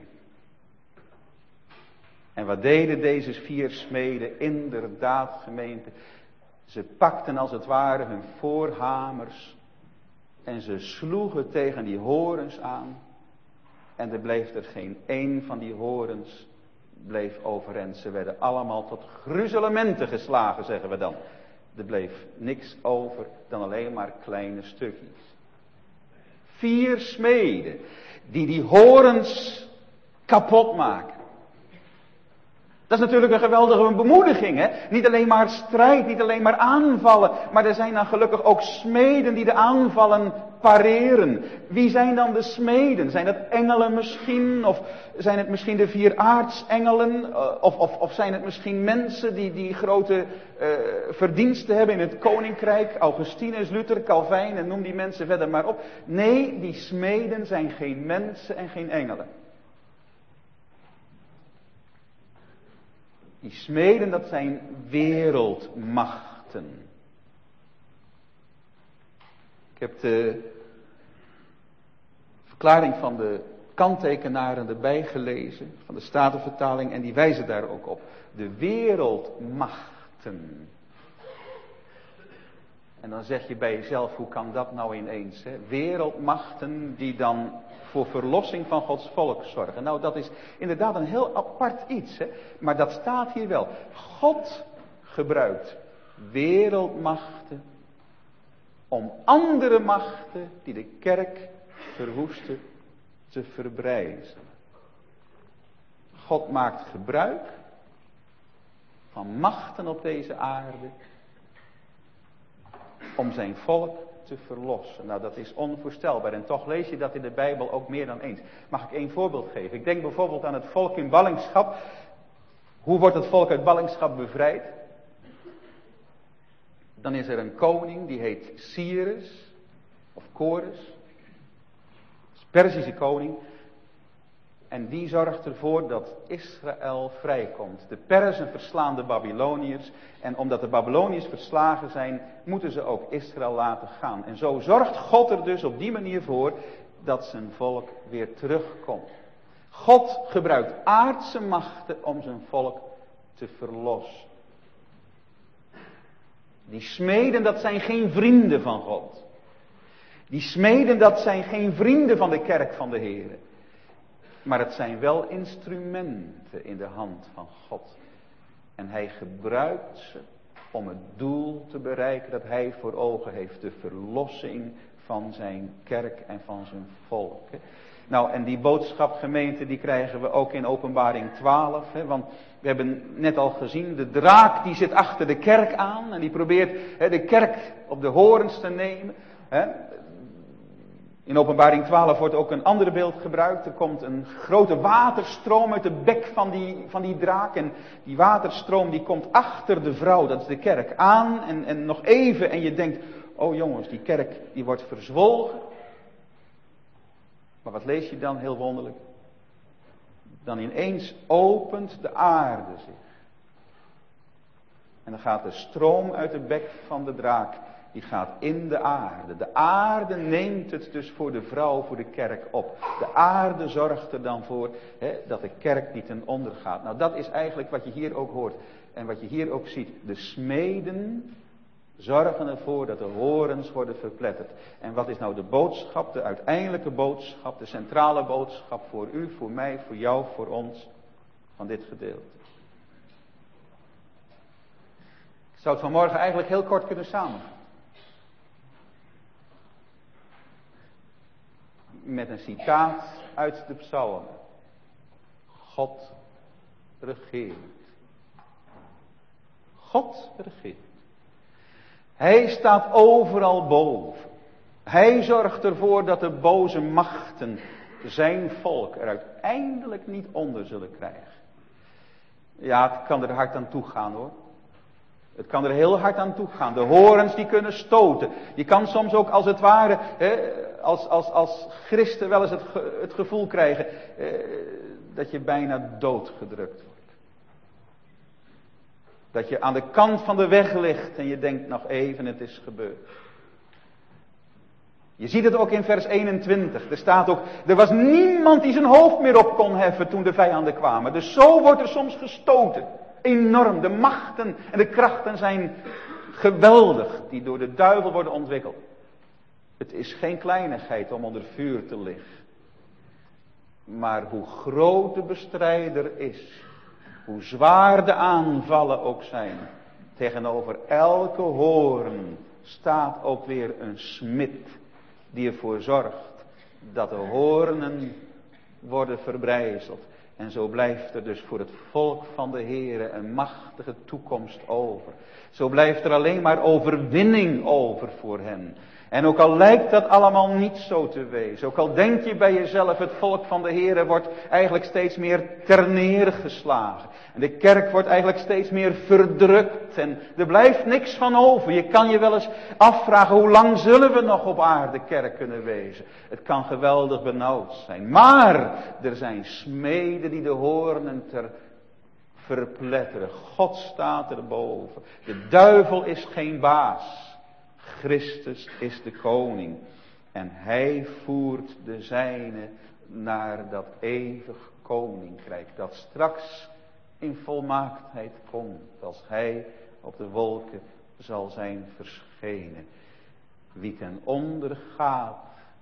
En wat deden deze 4 smeden? Inderdaad, gemeente. Ze pakten als het ware hun voorhamers. En ze sloegen tegen die horens aan. En er bleef er geen één van die horens bleef overeind. Ze werden allemaal tot gruzelementen geslagen, zeggen we dan. Er bleef niks over dan alleen maar kleine stukjes. 4 smeden die horens kapot maken. Dat is natuurlijk een geweldige bemoediging, hè? Niet alleen maar strijd, niet alleen maar aanvallen, maar er zijn dan gelukkig ook smeden die de aanvallen pareren. Wie zijn dan de smeden? Zijn dat engelen misschien? Of zijn het misschien de 4 aartsengelen? Of zijn het misschien mensen die grote verdiensten hebben in het koninkrijk? Augustinus, Luther, Calvijn en noem die mensen verder maar op. Nee, die smeden zijn geen mensen en geen engelen. Die smeden, dat zijn wereldmachten. Ik heb de verklaring van de kanttekenaren erbij gelezen, van de Statenvertaling, en die wijzen daar ook op. De wereldmachten. En dan zeg je bij jezelf, hoe kan dat nou ineens? Hè? Wereldmachten die dan voor verlossing van Gods volk zorgen. Nou, dat is inderdaad een heel apart iets. Hè? Maar dat staat hier wel. God gebruikt wereldmachten om andere machten die de kerk verwoesten te verbrijzelen. God maakt gebruik van machten op deze aarde om zijn volk te verlossen. Nou, dat is onvoorstelbaar en toch lees je dat in de Bijbel ook meer dan eens. Mag ik één voorbeeld geven? Ik denk bijvoorbeeld aan het volk in ballingschap. Hoe wordt het volk uit ballingschap bevrijd? Dan is er een koning die heet Cyrus of Kores. Perzische koning. En die zorgt ervoor dat Israël vrijkomt. De Perzen verslaan de Babyloniërs. En omdat de Babyloniërs verslagen zijn, moeten ze ook Israël laten gaan. En zo zorgt God er dus op die manier voor dat zijn volk weer terugkomt. God gebruikt aardse machten om zijn volk te verlossen. Die smeden, dat zijn geen vrienden van God. Die smeden, dat zijn geen vrienden van de kerk van de Heer. Maar het zijn wel instrumenten in de hand van God. En hij gebruikt ze om het doel te bereiken dat hij voor ogen heeft. De verlossing van zijn kerk en van zijn volk. Nou, en die boodschap, gemeente, die krijgen we ook in Openbaring 12. Want we hebben net al gezien, de draak die zit achter de kerk aan. En die probeert de kerk op de horens te nemen. In Openbaring 12 wordt ook een ander beeld gebruikt. Er komt een grote waterstroom uit de bek van die draak. En die waterstroom die komt achter de vrouw, dat is de kerk, aan. En nog even en je denkt, oh jongens, die kerk die wordt verzwolgen. Maar wat lees je dan heel wonderlijk? Dan ineens opent de aarde zich. En dan gaat de stroom uit de bek van de draak. Die gaat in de aarde. De aarde neemt het dus voor de vrouw, voor de kerk op. De aarde zorgt er dan voor dat de kerk niet ten onder gaat. Nou, dat is eigenlijk wat je hier ook hoort. En wat je hier ook ziet. De smeden zorgen ervoor dat de horens worden verpletterd. En wat is nou de boodschap, de uiteindelijke boodschap, de centrale boodschap voor u, voor mij, voor jou, voor ons, van dit gedeelte? Ik zou het vanmorgen eigenlijk heel kort kunnen samenvatten. Met een citaat uit de psalmen. God regeert. God regeert. Hij staat overal boven. Hij zorgt ervoor dat de boze machten zijn volk er uiteindelijk niet onder zullen krijgen. Ja, het kan er hard aan toe gaan hoor. Het kan er heel hard aan toe gaan. De horens die kunnen stoten. Je kan soms ook als het ware, als christen wel eens het gevoel krijgen dat je bijna doodgedrukt wordt. Dat je aan de kant van de weg ligt en je denkt nog even, het is gebeurd. Je ziet het ook in vers 21. Er staat ook, er was niemand die zijn hoofd meer op kon heffen toen de vijanden kwamen. Dus zo wordt er soms gestoten. Enorm. De machten en de krachten zijn geweldig die door de duivel worden ontwikkeld. Het is geen kleinigheid om onder vuur te liggen. Maar hoe groot de bestrijder is, hoe zwaar de aanvallen ook zijn, tegenover elke hoorn staat ook weer een smid die ervoor zorgt dat de hoornen worden verbrijzeld. En zo blijft er dus voor het volk van de Heere een machtige toekomst over. Zo blijft er alleen maar overwinning over voor hen. En ook al lijkt dat allemaal niet zo te wezen, ook al denk je bij jezelf, het volk van de Heere wordt eigenlijk steeds meer terneergeslagen. En de kerk wordt eigenlijk steeds meer verdrukt en er blijft niks van over. Je kan je wel eens afvragen, hoe lang zullen we nog op aarde kerk kunnen wezen? Het kan geweldig benauwd zijn. Maar er zijn smeden die de hoornen verpletteren. God staat erboven. De duivel is geen baas. Christus is de koning. En hij voert de zijne naar dat eeuwig koninkrijk. Dat straks in volmaaktheid komt. Als hij op de wolken zal zijn verschenen. Wie ten onder gaat,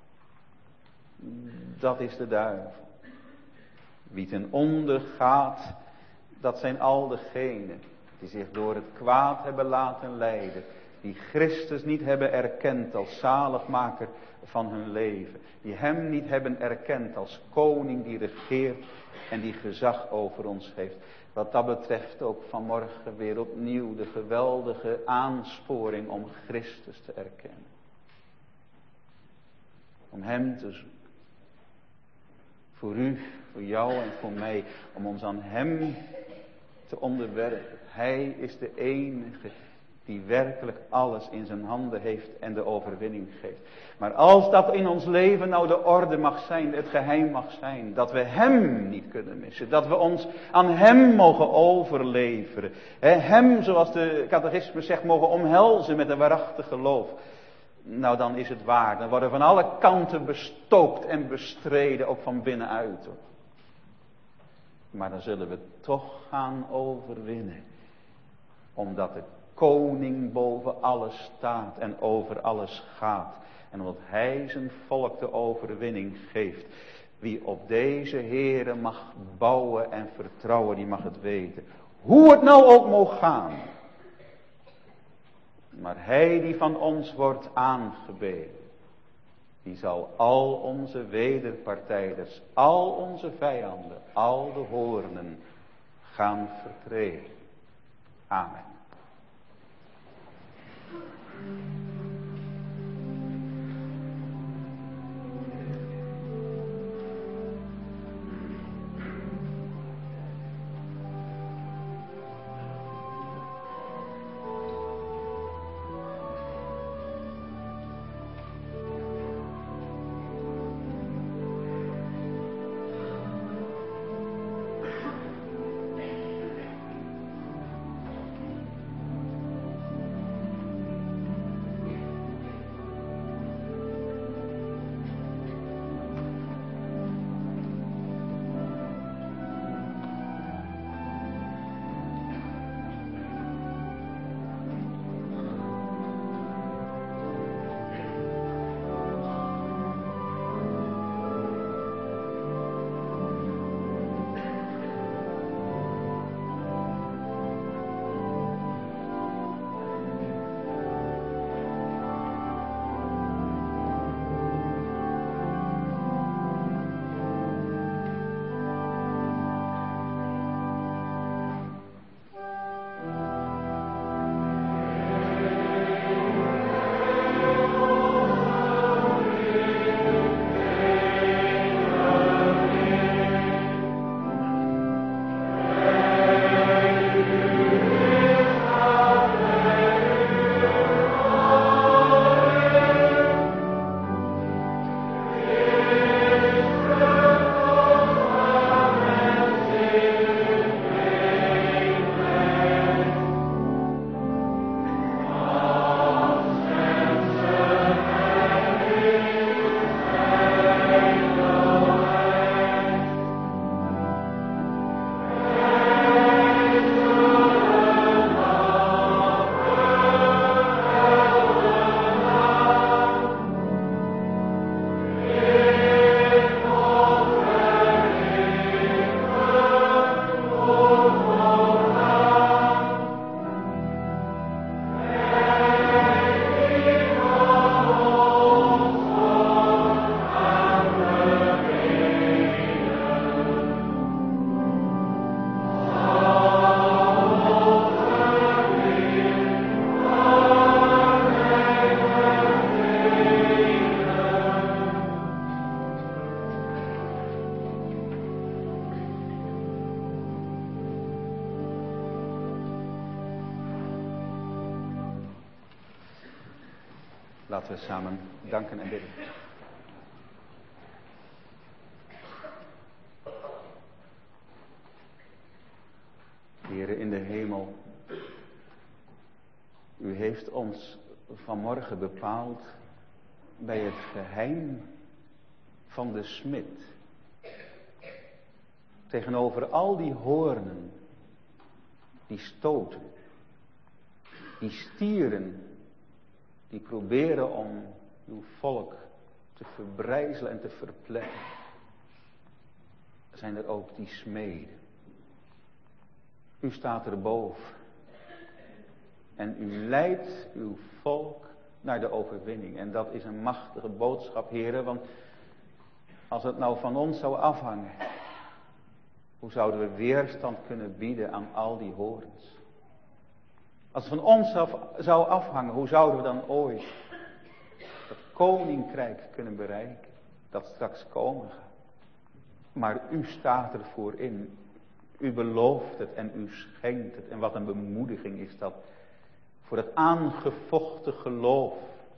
dat is de duivel. Wie ten onder gaat, dat zijn al degenen die zich door het kwaad hebben laten leiden. Die Christus niet hebben erkend als zaligmaker van hun leven. Die hem niet hebben erkend als koning die regeert en die gezag over ons heeft. Wat dat betreft ook vanmorgen weer opnieuw de geweldige aansporing om Christus te erkennen. Om hem te zoeken. Voor u, voor jou en voor mij. Om ons aan hem te onderwerpen. Hij is de enige die werkelijk alles in zijn handen heeft en de overwinning geeft. Maar als dat in ons leven nou de orde mag zijn, het geheim mag zijn, dat we hem niet kunnen missen, dat we ons aan hem mogen overleveren, hem, zoals de catechismus zegt, mogen omhelzen met een waarachtig geloof. Nou, dan is het waar. Dan worden we van alle kanten bestookt en bestreden, ook van binnenuit. Hoor. Maar dan zullen we toch gaan overwinnen. Omdat de koning boven alles staat en over alles gaat. En omdat hij zijn volk de overwinning geeft. Wie op deze Heere mag bouwen en vertrouwen, die mag het weten. Hoe het nou ook mogen gaan. Maar hij die van ons wordt aangebeden, die zal al onze wederpartijders, al onze vijanden, al de hoornen gaan vertreden. Amen. Laten we samen danken en bidden. Heere in de hemel, u heeft ons vanmorgen bepaald bij het geheim van de smid. Tegenover al die hoornen, die stoten, die stieren, die proberen om uw volk te verbrijzelen en te verpletteren. Zijn er ook die smeden. U staat erboven. En u leidt uw volk naar de overwinning. En dat is een machtige boodschap, heren, want als het nou van ons zou afhangen, hoe zouden we weerstand kunnen bieden aan al die horens? Als het van ons zou afhangen, hoe zouden we dan ooit het koninkrijk kunnen bereiken, dat straks komen gaat? Maar u staat ervoor in. U belooft het en u schenkt het. En wat een bemoediging is dat voor het aangevochten geloof,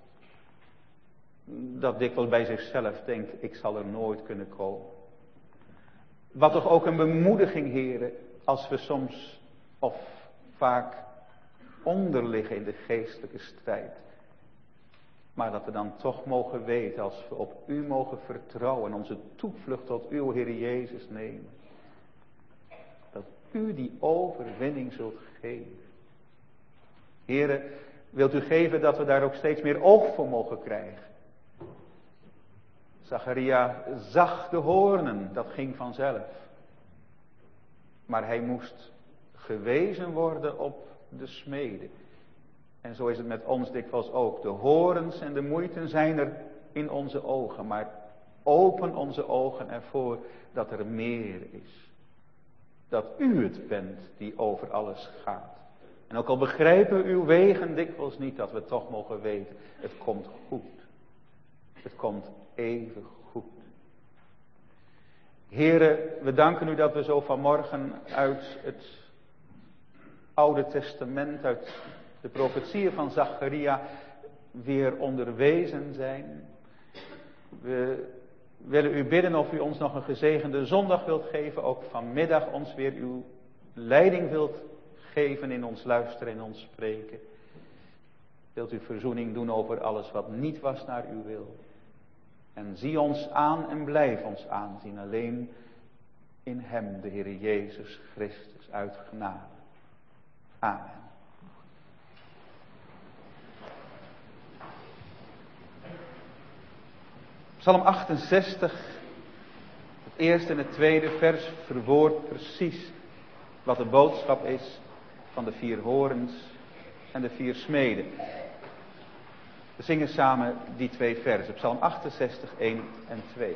dat dikwijls bij zichzelf denkt, ik zal er nooit kunnen komen. Wat toch ook een bemoediging, heren, als we soms of vaak onderliggen in de geestelijke strijd. Maar dat we dan toch mogen weten, als we op u mogen vertrouwen en onze toevlucht tot uw Heer Jezus nemen, dat u die overwinning zult geven. Heren, wilt u geven dat we daar ook steeds meer oog voor mogen krijgen. Zacharia zag de hoornen, dat ging vanzelf. Maar hij moest gewezen worden op de smeden. En zo is het met ons dikwijls ook. De horens en de moeiten zijn er in onze ogen. Maar open onze ogen ervoor dat er meer is. Dat u het bent die over alles gaat. En ook al begrijpen we uw wegen dikwijls niet, dat we toch mogen weten. Het komt goed. Het komt even goed. Heren, we danken u dat we zo vanmorgen uit het Oude Testament, uit de profetieën van Zacharia, weer onderwezen zijn. We willen u bidden of u ons nog een gezegende zondag wilt geven. Ook vanmiddag ons weer uw leiding wilt geven in ons luisteren en ons spreken. Wilt u verzoening doen over alles wat niet was naar uw wil. En zie ons aan en blijf ons aanzien. Alleen in hem, de Heer Jezus Christus, uit genade. Amen. Psalm 68, het eerste en het tweede vers verwoordt precies wat de boodschap is van de 4 horens en de 4 smeden. We zingen samen die 2 versen, Psalm 68, 1 en 2.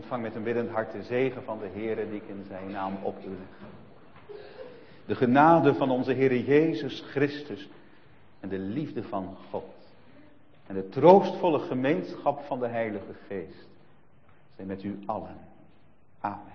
ontvang met een biddend hart de zegen van de Heere die ik in zijn naam op u leg. De genade van onze Heere Jezus Christus en de liefde van God en de troostvolle gemeenschap van de Heilige Geest zijn met u allen. Amen.